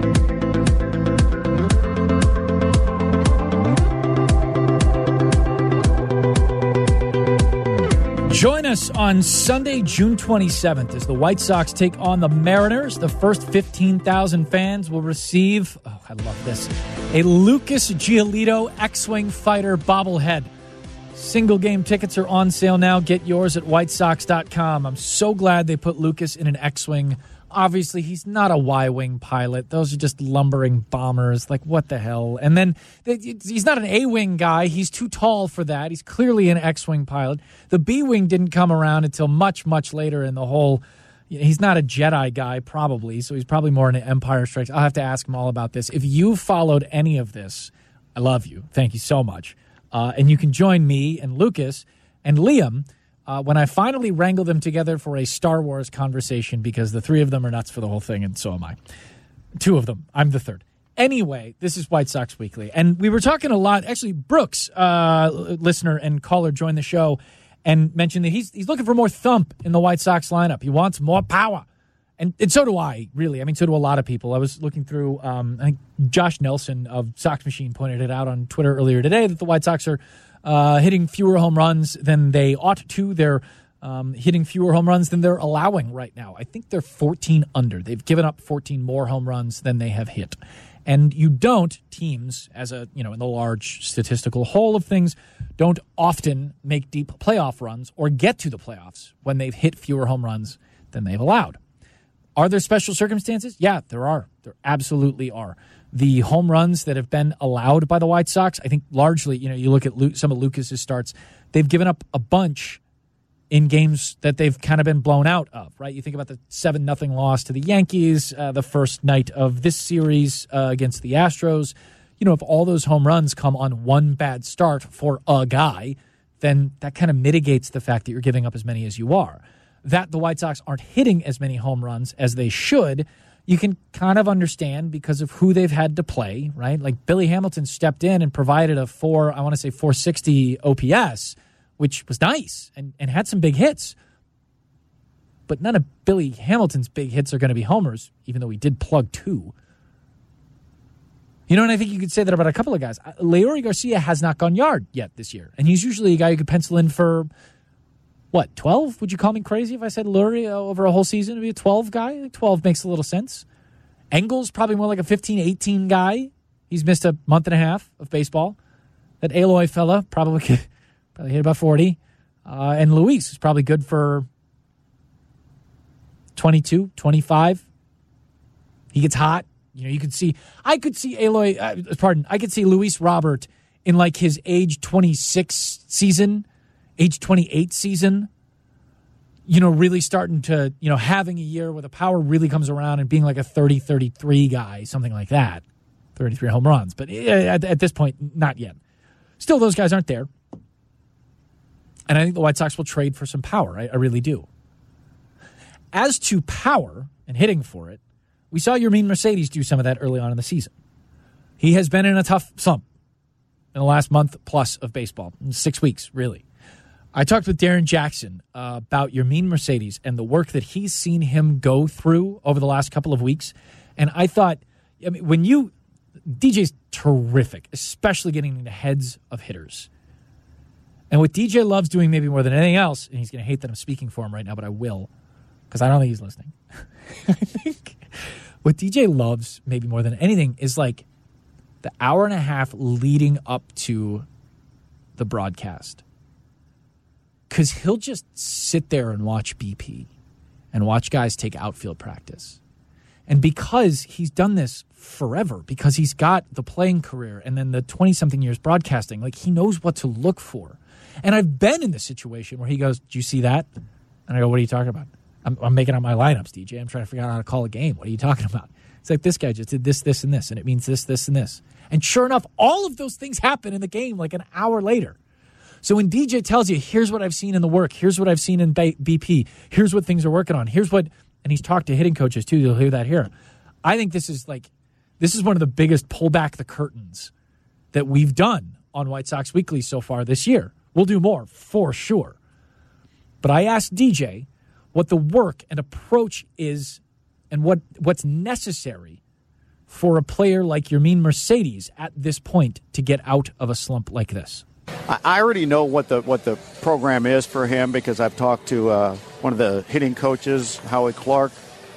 Speaker 4: Join us on Sunday, June twenty-seventh, as the White Sox take on the Mariners. The first fifteen thousand fans will receive, oh, I love this, a Lucas Giolito X-Wing Fighter bobblehead. Single game tickets are on sale now. Get yours at white sox dot com. I'm so glad they put Lucas in an X-Wing. Obviously, he's not a Y-Wing pilot. Those are just lumbering bombers. Like, what the hell? And then he's not an A-Wing guy. He's too tall for that. He's clearly an X-Wing pilot. The B-Wing didn't come around until much, much later in the whole... He's not a Jedi guy, probably, so he's probably more an Empire Strikes. I'll have to ask him all about this. If you followed any of this, I love you. Thank you so much. Uh, and you can join me and Lucas and Liam Uh, when I finally wrangle them together for a Star Wars conversation, because the three of them are nuts for the whole thing, and so am I. Two of them. I'm the third. Anyway, this is White Sox Weekly. And we were talking a lot. Actually, Brooks, uh, listener and caller, joined the show and mentioned that he's he's looking for more thump in the White Sox lineup. He wants more power. And, and so do I, really. I mean, so do a lot of people. I was looking through, um, I think Josh Nelson of Sox Machine pointed it out on Twitter earlier today that the White Sox are Uh, hitting fewer home runs than they ought to. They're um, hitting fewer home runs than they're allowing right now. I think they're fourteen under. They've given up fourteen more home runs than they have hit. And you don't, teams, as a, you know, in the large statistical whole of things, don't often make deep playoff runs or get to the playoffs when they've hit fewer home runs than they've allowed. Are there special circumstances? Yeah, there are. There absolutely are. The home runs that have been allowed by the White Sox, I think largely, you know, you look at Lu- some of Lucas's starts, they've given up a bunch in games that they've kind of been blown out of, right? You think about the seven nothing loss to the Yankees, uh, the first night of this series uh, against the Astros. You know, if all those home runs come on one bad start for a guy, then that kind of mitigates the fact that you're giving up as many as you are. That the White Sox aren't hitting as many home runs as they should, you can kind of understand because of who they've had to play, right? Like Billy Hamilton stepped in and provided a four, I want to say four sixty O P S, which was nice and, and had some big hits. But none of Billy Hamilton's big hits are going to be homers, even though he did plug two. You know, and I think you could say that about a couple of guys. Leury Garcia has not gone yard yet this year, and he's usually a guy you could pencil in for, what, twelve? Would you call me crazy if I said Leury over a whole season to be a twelve guy? I think twelve makes a little sense. Engel's probably more like a fifteen, eighteen guy. He's missed a month and a half of baseball. That Eloy fella probably could... Probably hit about forty. Uh, and Luis is probably good for twenty-two, twenty-five. He gets hot. You know, you could see, I could see Eloy, uh, pardon, I could see Luis Robert in like his age twenty-six season, age twenty-eight season, you know, really starting to, you know, having a year where the power really comes around and being like a thirty, thirty-three guy, something like that. thirty-three home runs. But at, at this point, not yet. Still, those guys aren't there. And I think the White Sox will trade for some power. I, I really do. As to power and hitting for it, we saw Yermin Mercedes do some of that early on in the season. He has been in a tough slump in the last month plus of baseball, six weeks, really. I talked with Darren Jackson uh, about Yermin Mercedes and the work that he's seen him go through over the last couple of weeks. And I thought, I mean, when you, D J's terrific, especially getting in the heads of hitters. And what D J loves doing maybe more than anything else, and he's going to hate that I'm speaking for him right now, but I will, because I don't think he's listening. I think what D J loves maybe more than anything is like the hour and a half leading up to the broadcast. Because he'll just sit there and watch B P and watch guys take outfield practice. And because he's done this forever, because he's got the playing career and then the twenty-something years broadcasting, like he knows what to look for. And I've been in the situation where he goes, "Do you see that?" And I go, "What are you talking about?" I'm, I'm making up my lineups, D J. I'm trying to figure out how to call a game. What are you talking about? It's like, this guy just did this, this, and this, and it means this, this, and this. And sure enough, all of those things happen in the game like an hour later. So when D J tells you, here's what I've seen in the work, here's what I've seen in B P, here's what things are working on, here's what, and he's talked to hitting coaches too, you'll hear that here. I think this is like, this is one of the biggest pull back the curtains that we've done on White Sox Weekly so far this year. We'll do more, for sure. But I asked D J what the work and approach is and what, what's necessary for a player like Yermin Mercedes at this point to get out of a slump like this.
Speaker 12: I already know what the what the program is for him because I've talked to uh, one of the hitting coaches, Howie Clark,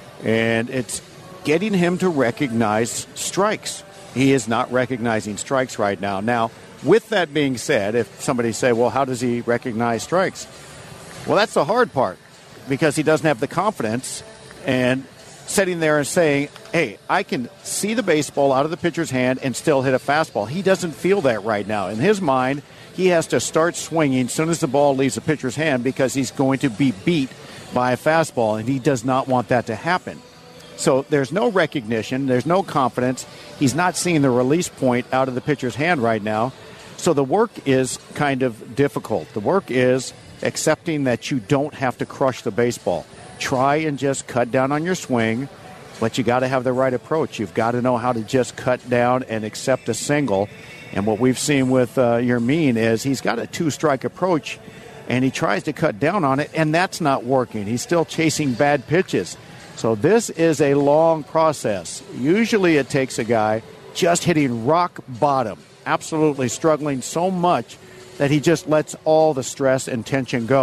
Speaker 12: and it's getting him to recognize strikes. He is not recognizing strikes right now. Now, with that being said, if somebody say, well, how does he recognize strikes? Well, that's the hard part because he doesn't have the confidence and sitting there and saying, hey, I can see the baseball out of the pitcher's hand and still hit a fastball. He doesn't feel that right now. In his mind, he has to start swinging as soon as the ball leaves the pitcher's hand because he's going to be beat by a fastball, and he does not want that to happen. So there's no recognition. There's no confidence. He's not seeing the release point out of the pitcher's hand right now. So the work is kind of difficult. The work is accepting that you don't have to crush the baseball. Try and just cut down on your swing, but you got to have the right approach. You've got to know how to just cut down and accept a single. And what we've seen with uh, Yermin is he's got a two-strike approach, and he tries to cut down on it, and that's not working. He's still chasing bad pitches. So this is a long process. Usually it takes a guy just hitting rock bottom, absolutely struggling so much that he just lets all the stress and tension go,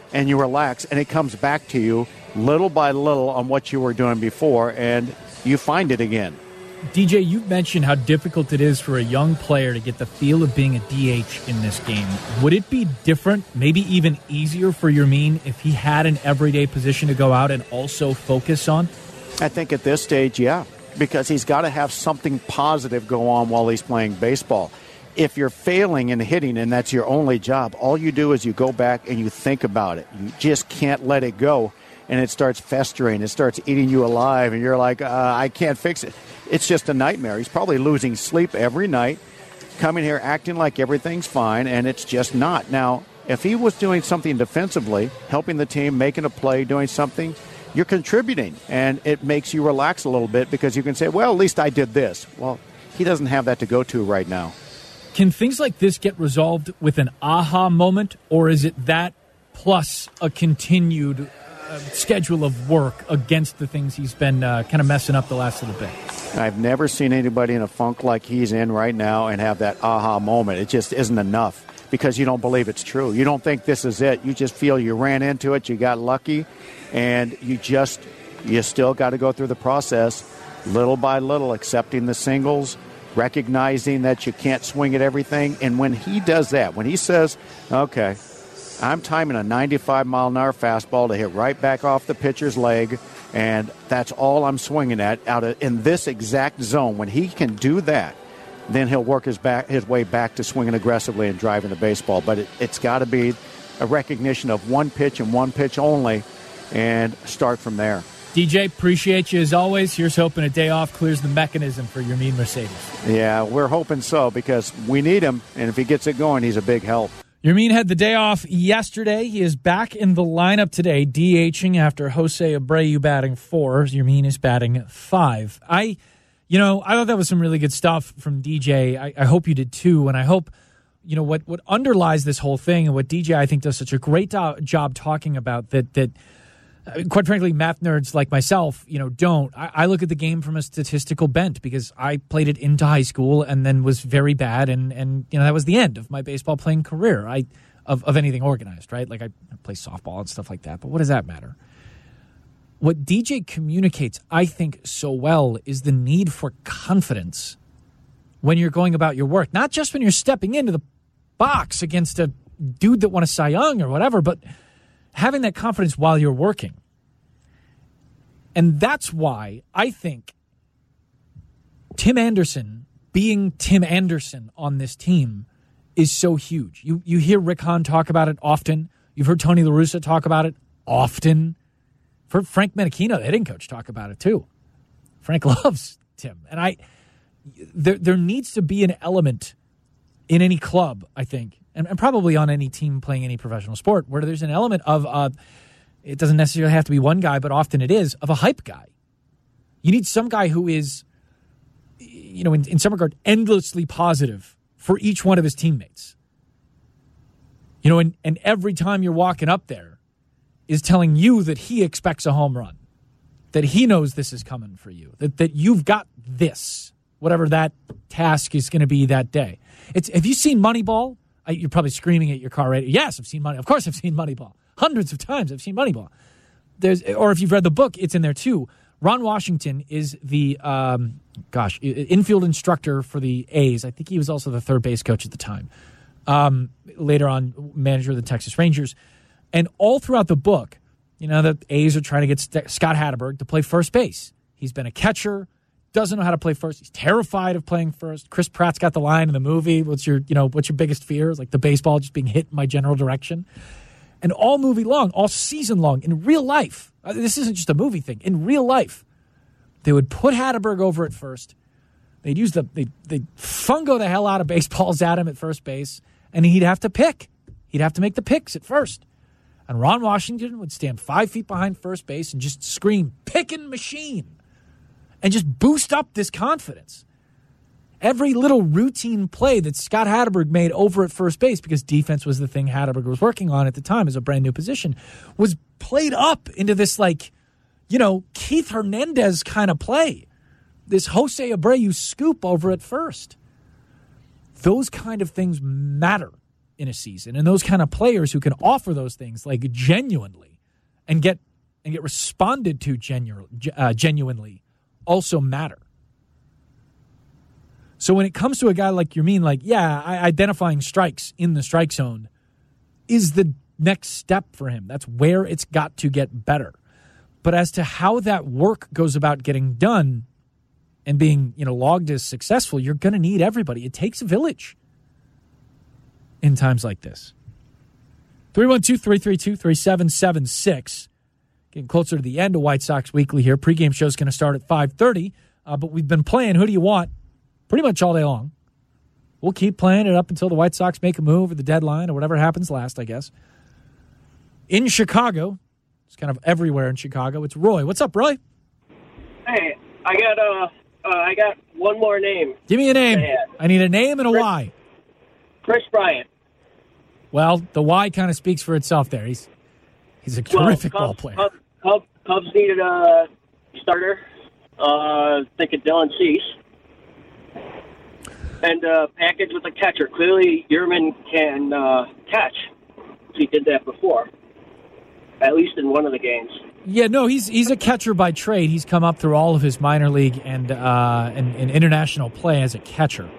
Speaker 12: and you relax, and it comes back to you little by little on what you were doing before, and you find it again.
Speaker 4: D J, you mentioned how difficult it is for a young player to get the feel of being a D H in this game. Would it be different, maybe even easier for Yermín if he had an everyday position to go out and also focus on?
Speaker 12: I think at this stage, yeah, because he's got to have something positive go on while he's playing baseball. If you're failing in hitting and that's your only job, all you do is you go back and you think about it. You just can't let it go, and it starts festering. It starts eating you alive, and you're like, uh, I can't fix it. It's just a nightmare. He's probably losing sleep every night, coming here acting like everything's fine, and it's just not. Now, if he was doing something defensively, helping the team, making a play, doing something, you're contributing, and it makes you relax a little bit because you can say, well, at least I did this. Well, he doesn't have that to go to right now.
Speaker 4: Can things like this get resolved with an aha moment, or is it that plus a continued uh, schedule of work against the things he's been uh, kind of messing up the last little bit?
Speaker 12: I've never seen anybody in a funk like he's in right now and have that aha moment. It just isn't enough because you don't believe it's true. You don't think this is it. You just feel you ran into it, you got lucky, and you just, you still got to go through the process little by little, accepting the singles, recognizing that you can't swing at everything. And when he does that, when he says, okay, I'm timing a ninety-five mile an hour fastball to hit right back off the pitcher's leg, and that's all I'm swinging at out of, in this exact zone. When he can do that, then he'll work his back his way back to swinging aggressively and driving the baseball. But it, it's got to be a recognition of one pitch and one pitch only, and start from there.
Speaker 4: D J, appreciate you as always. Here's hoping a day off clears the mechanism for Yermín Mercedes.
Speaker 12: Yeah, we're hoping so because we need him, and if he gets it going, he's a big help.
Speaker 4: Yermín had the day off yesterday. He is back in the lineup today, DHing after Jose Abreu batting four. Yermín is batting five. I, you know, I thought that was some really good stuff from D J. I, I hope you did too, and I hope, you know, what what underlies this whole thing and what D J I think does such a great do- job talking about that that. Quite frankly, math nerds like myself, you know, don't. I, I look at the game from a statistical bent because I played it into high school and then was very bad, and, and you know that was the end of my baseball playing career. I of, of anything organized, right? Like I play softball and stuff like that. But what does that matter? What D J communicates, I think, so well is the need for confidence when you're going about your work, not just when you're stepping into the box against a dude that won a Cy Young or whatever, but having that confidence while you're working. And that's why I think Tim Anderson being Tim Anderson on this team is so huge. You you hear Rick Hahn talk about it often. You've heard Tony La Russa talk about it often. I've heard Frank Menachino, the hitting coach, talk about it too. Frank loves Tim. And I there there needs to be an element in any club, I think, and, and probably on any team playing any professional sport, where there's an element of, uh, it doesn't necessarily have to be one guy, but often it is, of a hype guy. You need some guy who is, you know, in, in some regard, endlessly positive for each one of his teammates. You know, and, and every time you're walking up there is telling you that he expects a home run, that he knows this is coming for you, that, that you've got this, whatever that task is going to be that day. It's, have you seen Moneyball? You're probably screaming at your car radio. Yes, I've seen Money. Of course, I've seen Moneyball. Hundreds of times I've seen Moneyball. There's, or if you've read the book, it's in there too. Ron Washington is the, um, gosh, infield instructor for the A's. I think he was also the third base coach at the time. Um, later on, manager of the Texas Rangers. And all throughout the book, you know, the A's are trying to get St- Scott Hatteberg to play first base. He's been a catcher. Doesn't know how to play first. He's terrified of playing first. Chris Pratt's got the line in the movie. What's your, you know, what's your biggest fear? It's like the baseball just being hit in my general direction. And all movie long, all season long, in real life, this isn't just a movie thing. In real life, they would put Hatteberg over at first. They'd use the, they'd, they'd fungo the hell out of baseballs at him at first base, and he'd have to pick. He'd have to make the picks at first. And Ron Washington would stand five feet behind first base and just scream, "Pickin' machine!" and just boost up this confidence. Every little routine play that Scott Hatteberg made over at first base, because defense was the thing Hatteberg was working on at the time as a brand new position, was played up into this, like, you know, Keith Hernandez kind of play. This Jose Abreu scoop over at first. Those kind of things matter in a season, and those kind of players who can offer those things like genuinely and get and get responded to genu- uh, genuinely also matter. So when it comes to a guy like Yermin, like, yeah, I, identifying strikes in the strike zone is the next step for him. That's where it's got to get better. But as to how that work goes about getting done and being, you know, logged as successful, you're going to need everybody. It takes a village in times like this. three one two, three three two, three seven seven six. Getting closer to the end of White Sox Weekly here. Pregame show is going to start at five thirty, uh, but we've been playing Who Do You Want pretty much all day long. We'll keep playing it up until the White Sox make a move or the deadline or whatever happens last, I guess. In Chicago, it's kind of everywhere in Chicago, it's Roy. What's up, Roy?
Speaker 13: Hey, I got uh, uh I got one more name.
Speaker 4: Give me a name. I need a name and a
Speaker 13: Chris,
Speaker 4: Y.
Speaker 13: Chris Bryant.
Speaker 4: Well, the Y kind of speaks for itself there. He's he's a terrific
Speaker 13: well,
Speaker 4: ball
Speaker 13: Cubs,
Speaker 4: player.
Speaker 13: Cubs, Cubs, Cubs needed a starter. Uh, thinking Dylan Cease. And uh, package with a catcher. Clearly, Yermin can uh, catch. He did that before, at least in one of the games.
Speaker 4: Yeah, no, he's he's a catcher by trade. He's come up through all of his minor league and uh, and, and international play as a catcher.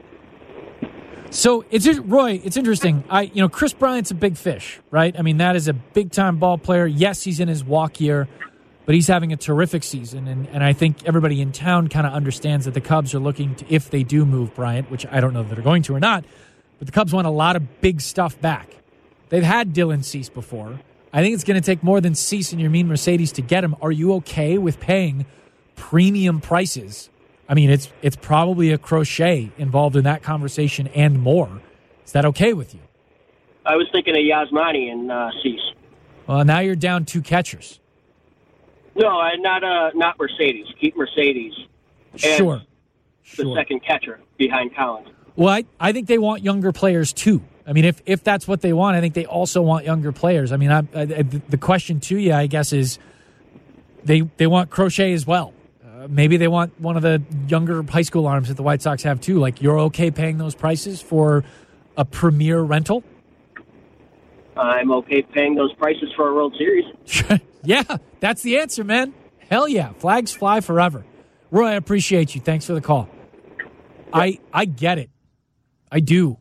Speaker 4: So it's Roy. It's interesting. I you know Chris Bryant's a big fish, right? I mean that is a big time ball player. Yes, he's in his walk year, but he's having a terrific season, and, and I think everybody in town kind of understands that the Cubs are looking to, if they do move Bryant, which I don't know that they're going to or not, but the Cubs want a lot of big stuff back. They've had Dylan Cease before. I think it's going to take more than Cease and Yermin Mercedes to get him. Are you okay with paying premium prices? I mean, it's it's probably a Crochet involved in that conversation and more. Is that okay with you?
Speaker 13: I was thinking of Yasmani and uh, Cease.
Speaker 4: Well, now you're down two catchers.
Speaker 13: No, I, not uh, not Mercedes. Keep Mercedes.
Speaker 4: Sure.
Speaker 13: The
Speaker 4: sure.
Speaker 13: second catcher behind Collins.
Speaker 4: Well, I, I think they want younger players, too. I mean, if, if that's what they want, I think they also want younger players. I mean, I, I, the question to you, I guess, is they they want Crochet as well. Uh, maybe they want one of the younger high school arms that the White Sox have, too. Like, you're okay paying those prices for a premier rental?
Speaker 13: I'm okay paying those prices for a World Series.
Speaker 4: Yeah, that's the answer, man. Hell yeah. Flags fly forever. Roy, I appreciate you. Thanks for the call. I I get it. I do.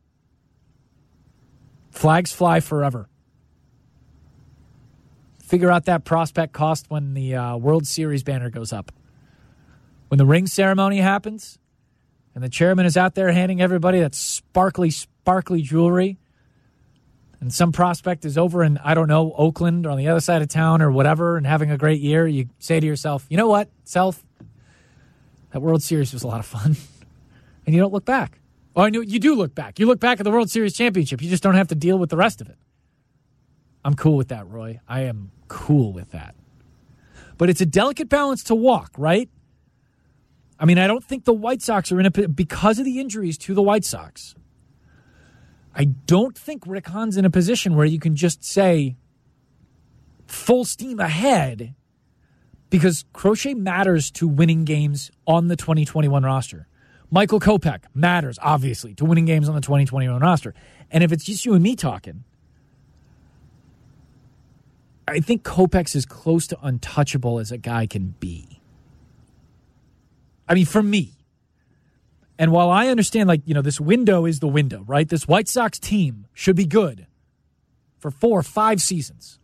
Speaker 4: Flags fly forever. Figure out that prospect cost when the uh, World Series banner goes up. When the ring ceremony happens and the chairman is out there handing everybody that sparkly, sparkly jewelry, and some prospect is over in, I don't know, Oakland or on the other side of town or whatever and having a great year, you say to yourself, you know what, Self, that World Series was a lot of fun. And you don't look back. Or you do look back. You look back at the World Series championship. You just don't have to deal with the rest of it. I'm cool with that, Roy. I am cool with that. But it's a delicate balance to walk, right? I mean, I don't think the White Sox are in a, because of the injuries to the White Sox, I don't think Rick Hahn's in a position where you can just say full steam ahead because Crochet matters to winning games on the twenty twenty-one roster. Michael Kopech matters, obviously, to winning games on the twenty twenty-one roster. And if it's just you and me talking, I think Kopech's as close to untouchable as a guy can be. I mean, for me. And while I understand, like, you know, this window is the window, right? This White Sox team should be good for four or five seasons.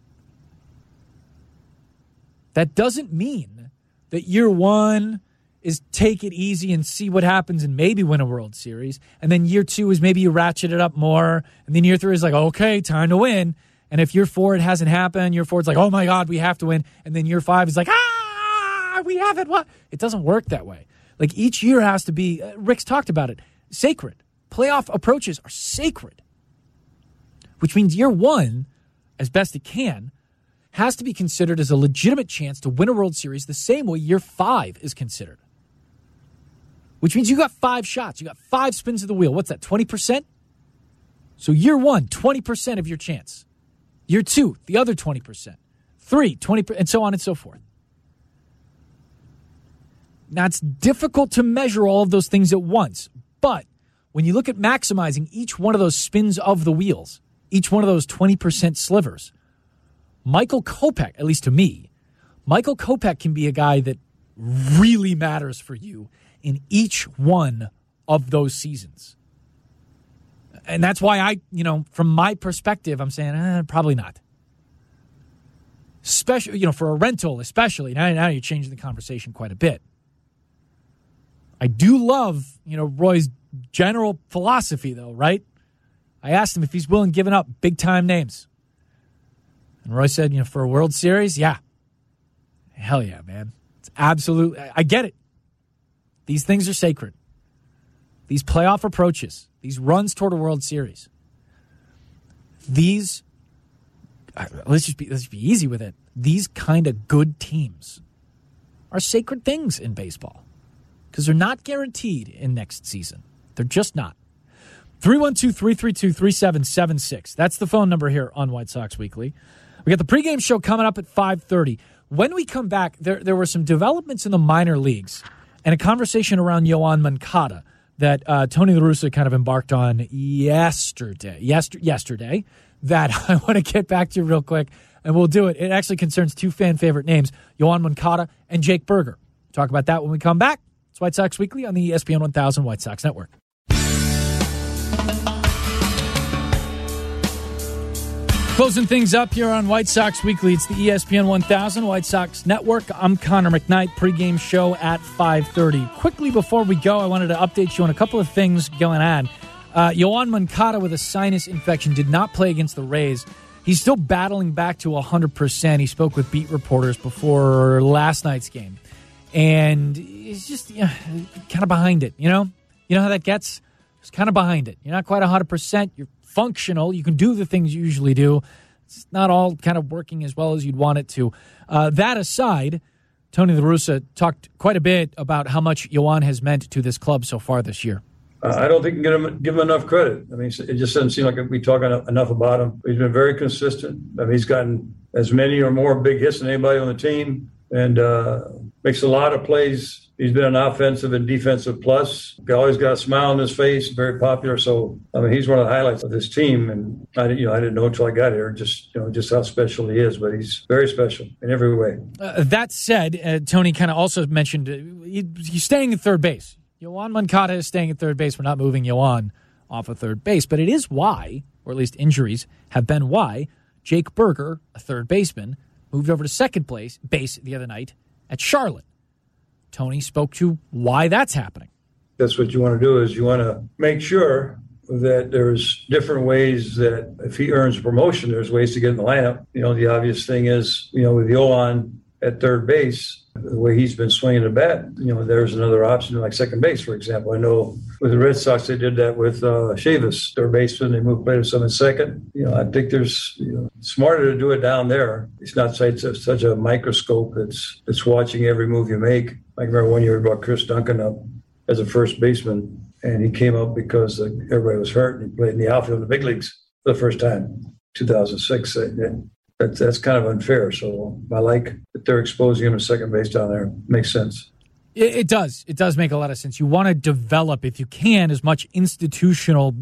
Speaker 4: That doesn't mean that year one is take it easy and see what happens and maybe win a World Series. And then year two is maybe you ratchet it up more. And then year three is like, okay, time to win. And if year four it hasn't happened, year four it's like, oh my God, we have to win. And then year five is like, ah, we haven't won. It doesn't work that way. Like each year has to be, uh, Rick's talked about it, sacred. Playoff approaches are sacred. Which means year one, as best it can, has to be considered as a legitimate chance to win a World Series the same way year five is considered. Which means you got five shots. You got five spins of the wheel. What's that, twenty percent? So year one, twenty percent of your chance. Year two, the other twenty percent. Three, twenty percent, and so on and so forth. Now, it's difficult to measure all of those things at once, but when you look at maximizing each one of those spins of the wheels, each one of those twenty percent slivers, Michael Kopech, at least to me, Michael Kopech can be a guy that really matters for you in each one of those seasons. And that's why I, you know, from my perspective, I'm saying, eh, probably not. Especially, you know, for a rental, especially. Now, now you're changing the conversation quite a bit. I do love, you know, Roy's general philosophy, though, right? I asked him if he's willing giving up big-time names. And Roy said, you know, for a World Series, yeah. Hell yeah, man. It's absolute. I get it. These things are sacred. These playoff approaches, these runs toward a World Series, these, let's just be, let's just be easy with it. These kind of good teams are sacred things in baseball because they're not guaranteed in next season. They're just not. three one two, three three two, three seven seven six. That's the phone number here on White Sox Weekly. We got the pregame show coming up at five thirty. When we come back, there, there were some developments in the minor leagues and a conversation around Yoan Moncada that uh, Tony La Russa kind of embarked on yesterday. Yester- yesterday, that I want to get back to real quick, and we'll do it. It actually concerns two fan favorite names, Yoan Moncada and Jake Burger. We'll talk about that when we come back. It's White Sox Weekly on the E S P N one thousand White Sox Network. Closing things up here on White Sox Weekly. It's the E S P N one thousand White Sox Network. I'm Connor McKnight. Pregame show at five thirty. Quickly before we go, I wanted to update you on a couple of things going on. Uh, Yoan Moncada with a sinus infection did not play against the Rays. He's still battling back to one hundred percent. He spoke with beat reporters before last night's game. And he's just you know, kind of behind it, you know? You know how that gets? It's kind of behind it. You're not quite one hundred percent. You're functional. You can do the things you usually do. It's not all kind of working as well as you'd want it to. Uh, that aside, Tony La Russa talked quite a bit about how much Yoan has meant to this club so far this year.
Speaker 3: Uh, I don't think you can give him, give him enough credit. I mean, it just doesn't seem like we talk enough about him. He's been very consistent. I mean, he's gotten as many or more big hits than anybody on the team and uh, makes a lot of plays. He's been an offensive and defensive plus. He always got a smile on his face, very popular. So, I mean, he's one of the highlights of this team. And I, you know, I didn't know until I got here just, you know, just how special he is. But he's very special in every way.
Speaker 4: Uh, that said, uh, Tony kind of also mentioned uh, he, he's staying at third base. Yoan Moncada is staying at third base. We're not moving Yoan off of third base. But it is why, or at least injuries have been why, Jake Burger, a third baseman, moved over to second place base the other night at Charlotte. Tony spoke to why that's happening.
Speaker 3: That's what you want to do is you want to make sure that there's different ways that if he earns promotion, there's ways to get in the lineup. You know, the obvious thing is, you know, with Yoan at third base, the way he's been swinging the bat, you know, there's another option like second base, for example. I know with the Red Sox, they did that with uh, Chavis, third baseman. They moved players some in second. You know, I think there's you know, smarter to do it down there. It's not such a, such a microscope that's that's watching every move you make. I remember one year we brought Chris Duncan up as a first baseman, and he came up because uh, everybody was hurt, and he played in the outfield in the big leagues for the first time, two thousand six. And that's, that's kind of unfair. So I like that they're exposing him to second base down there. Makes sense.
Speaker 4: It, it does. It does make a lot of sense. You want to develop, if you can, as much institutional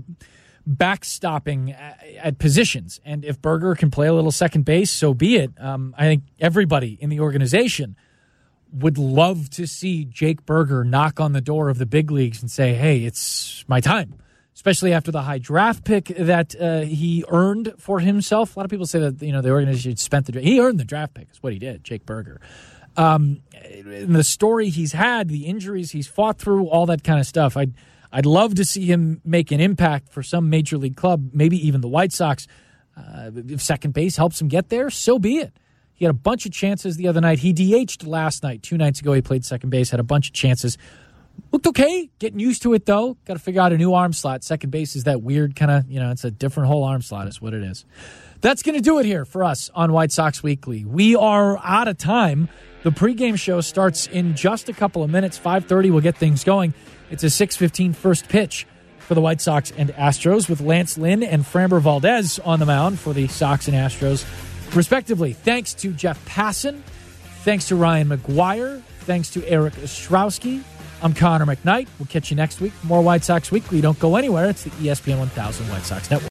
Speaker 4: backstopping at, at positions. And if Burger can play a little second base, so be it. Um, I think everybody in the organization would love to see Jake Burger knock on the door of the big leagues and say, hey, it's my time, especially after the high draft pick that uh, he earned for himself. A lot of people say that, you know, the organization spent the, he earned the draft pick is what he did, Jake Burger. Um, and the story he's had, the injuries he's fought through, all that kind of stuff. I'd, I'd love to see him make an impact for some major league club, maybe even the White Sox. Uh, if second base helps him get there, so be it. He had a bunch of chances the other night. He D H'd last night. Two nights ago, he played second base, had a bunch of chances. Looked okay. Getting used to it, though. Got to figure out a new arm slot. Second base is that weird kind of, you know, it's a different whole arm slot is what it is. That's going to do it here for us on White Sox Weekly. We are out of time. The pregame show starts in just a couple of minutes. five thirty, we'll get things going. It's a six fifteen first pitch for the White Sox and Astros with Lance Lynn and Framber Valdez on the mound for the Sox and Astros, respectively. Thanks to Jeff Passan. Thanks to Ryan McGuire. Thanks to Eric Ostrowski. I'm Connor McKnight. We'll catch you next week for more White Sox Weekly. Don't go anywhere. It's the E S P N one thousand White Sox Network.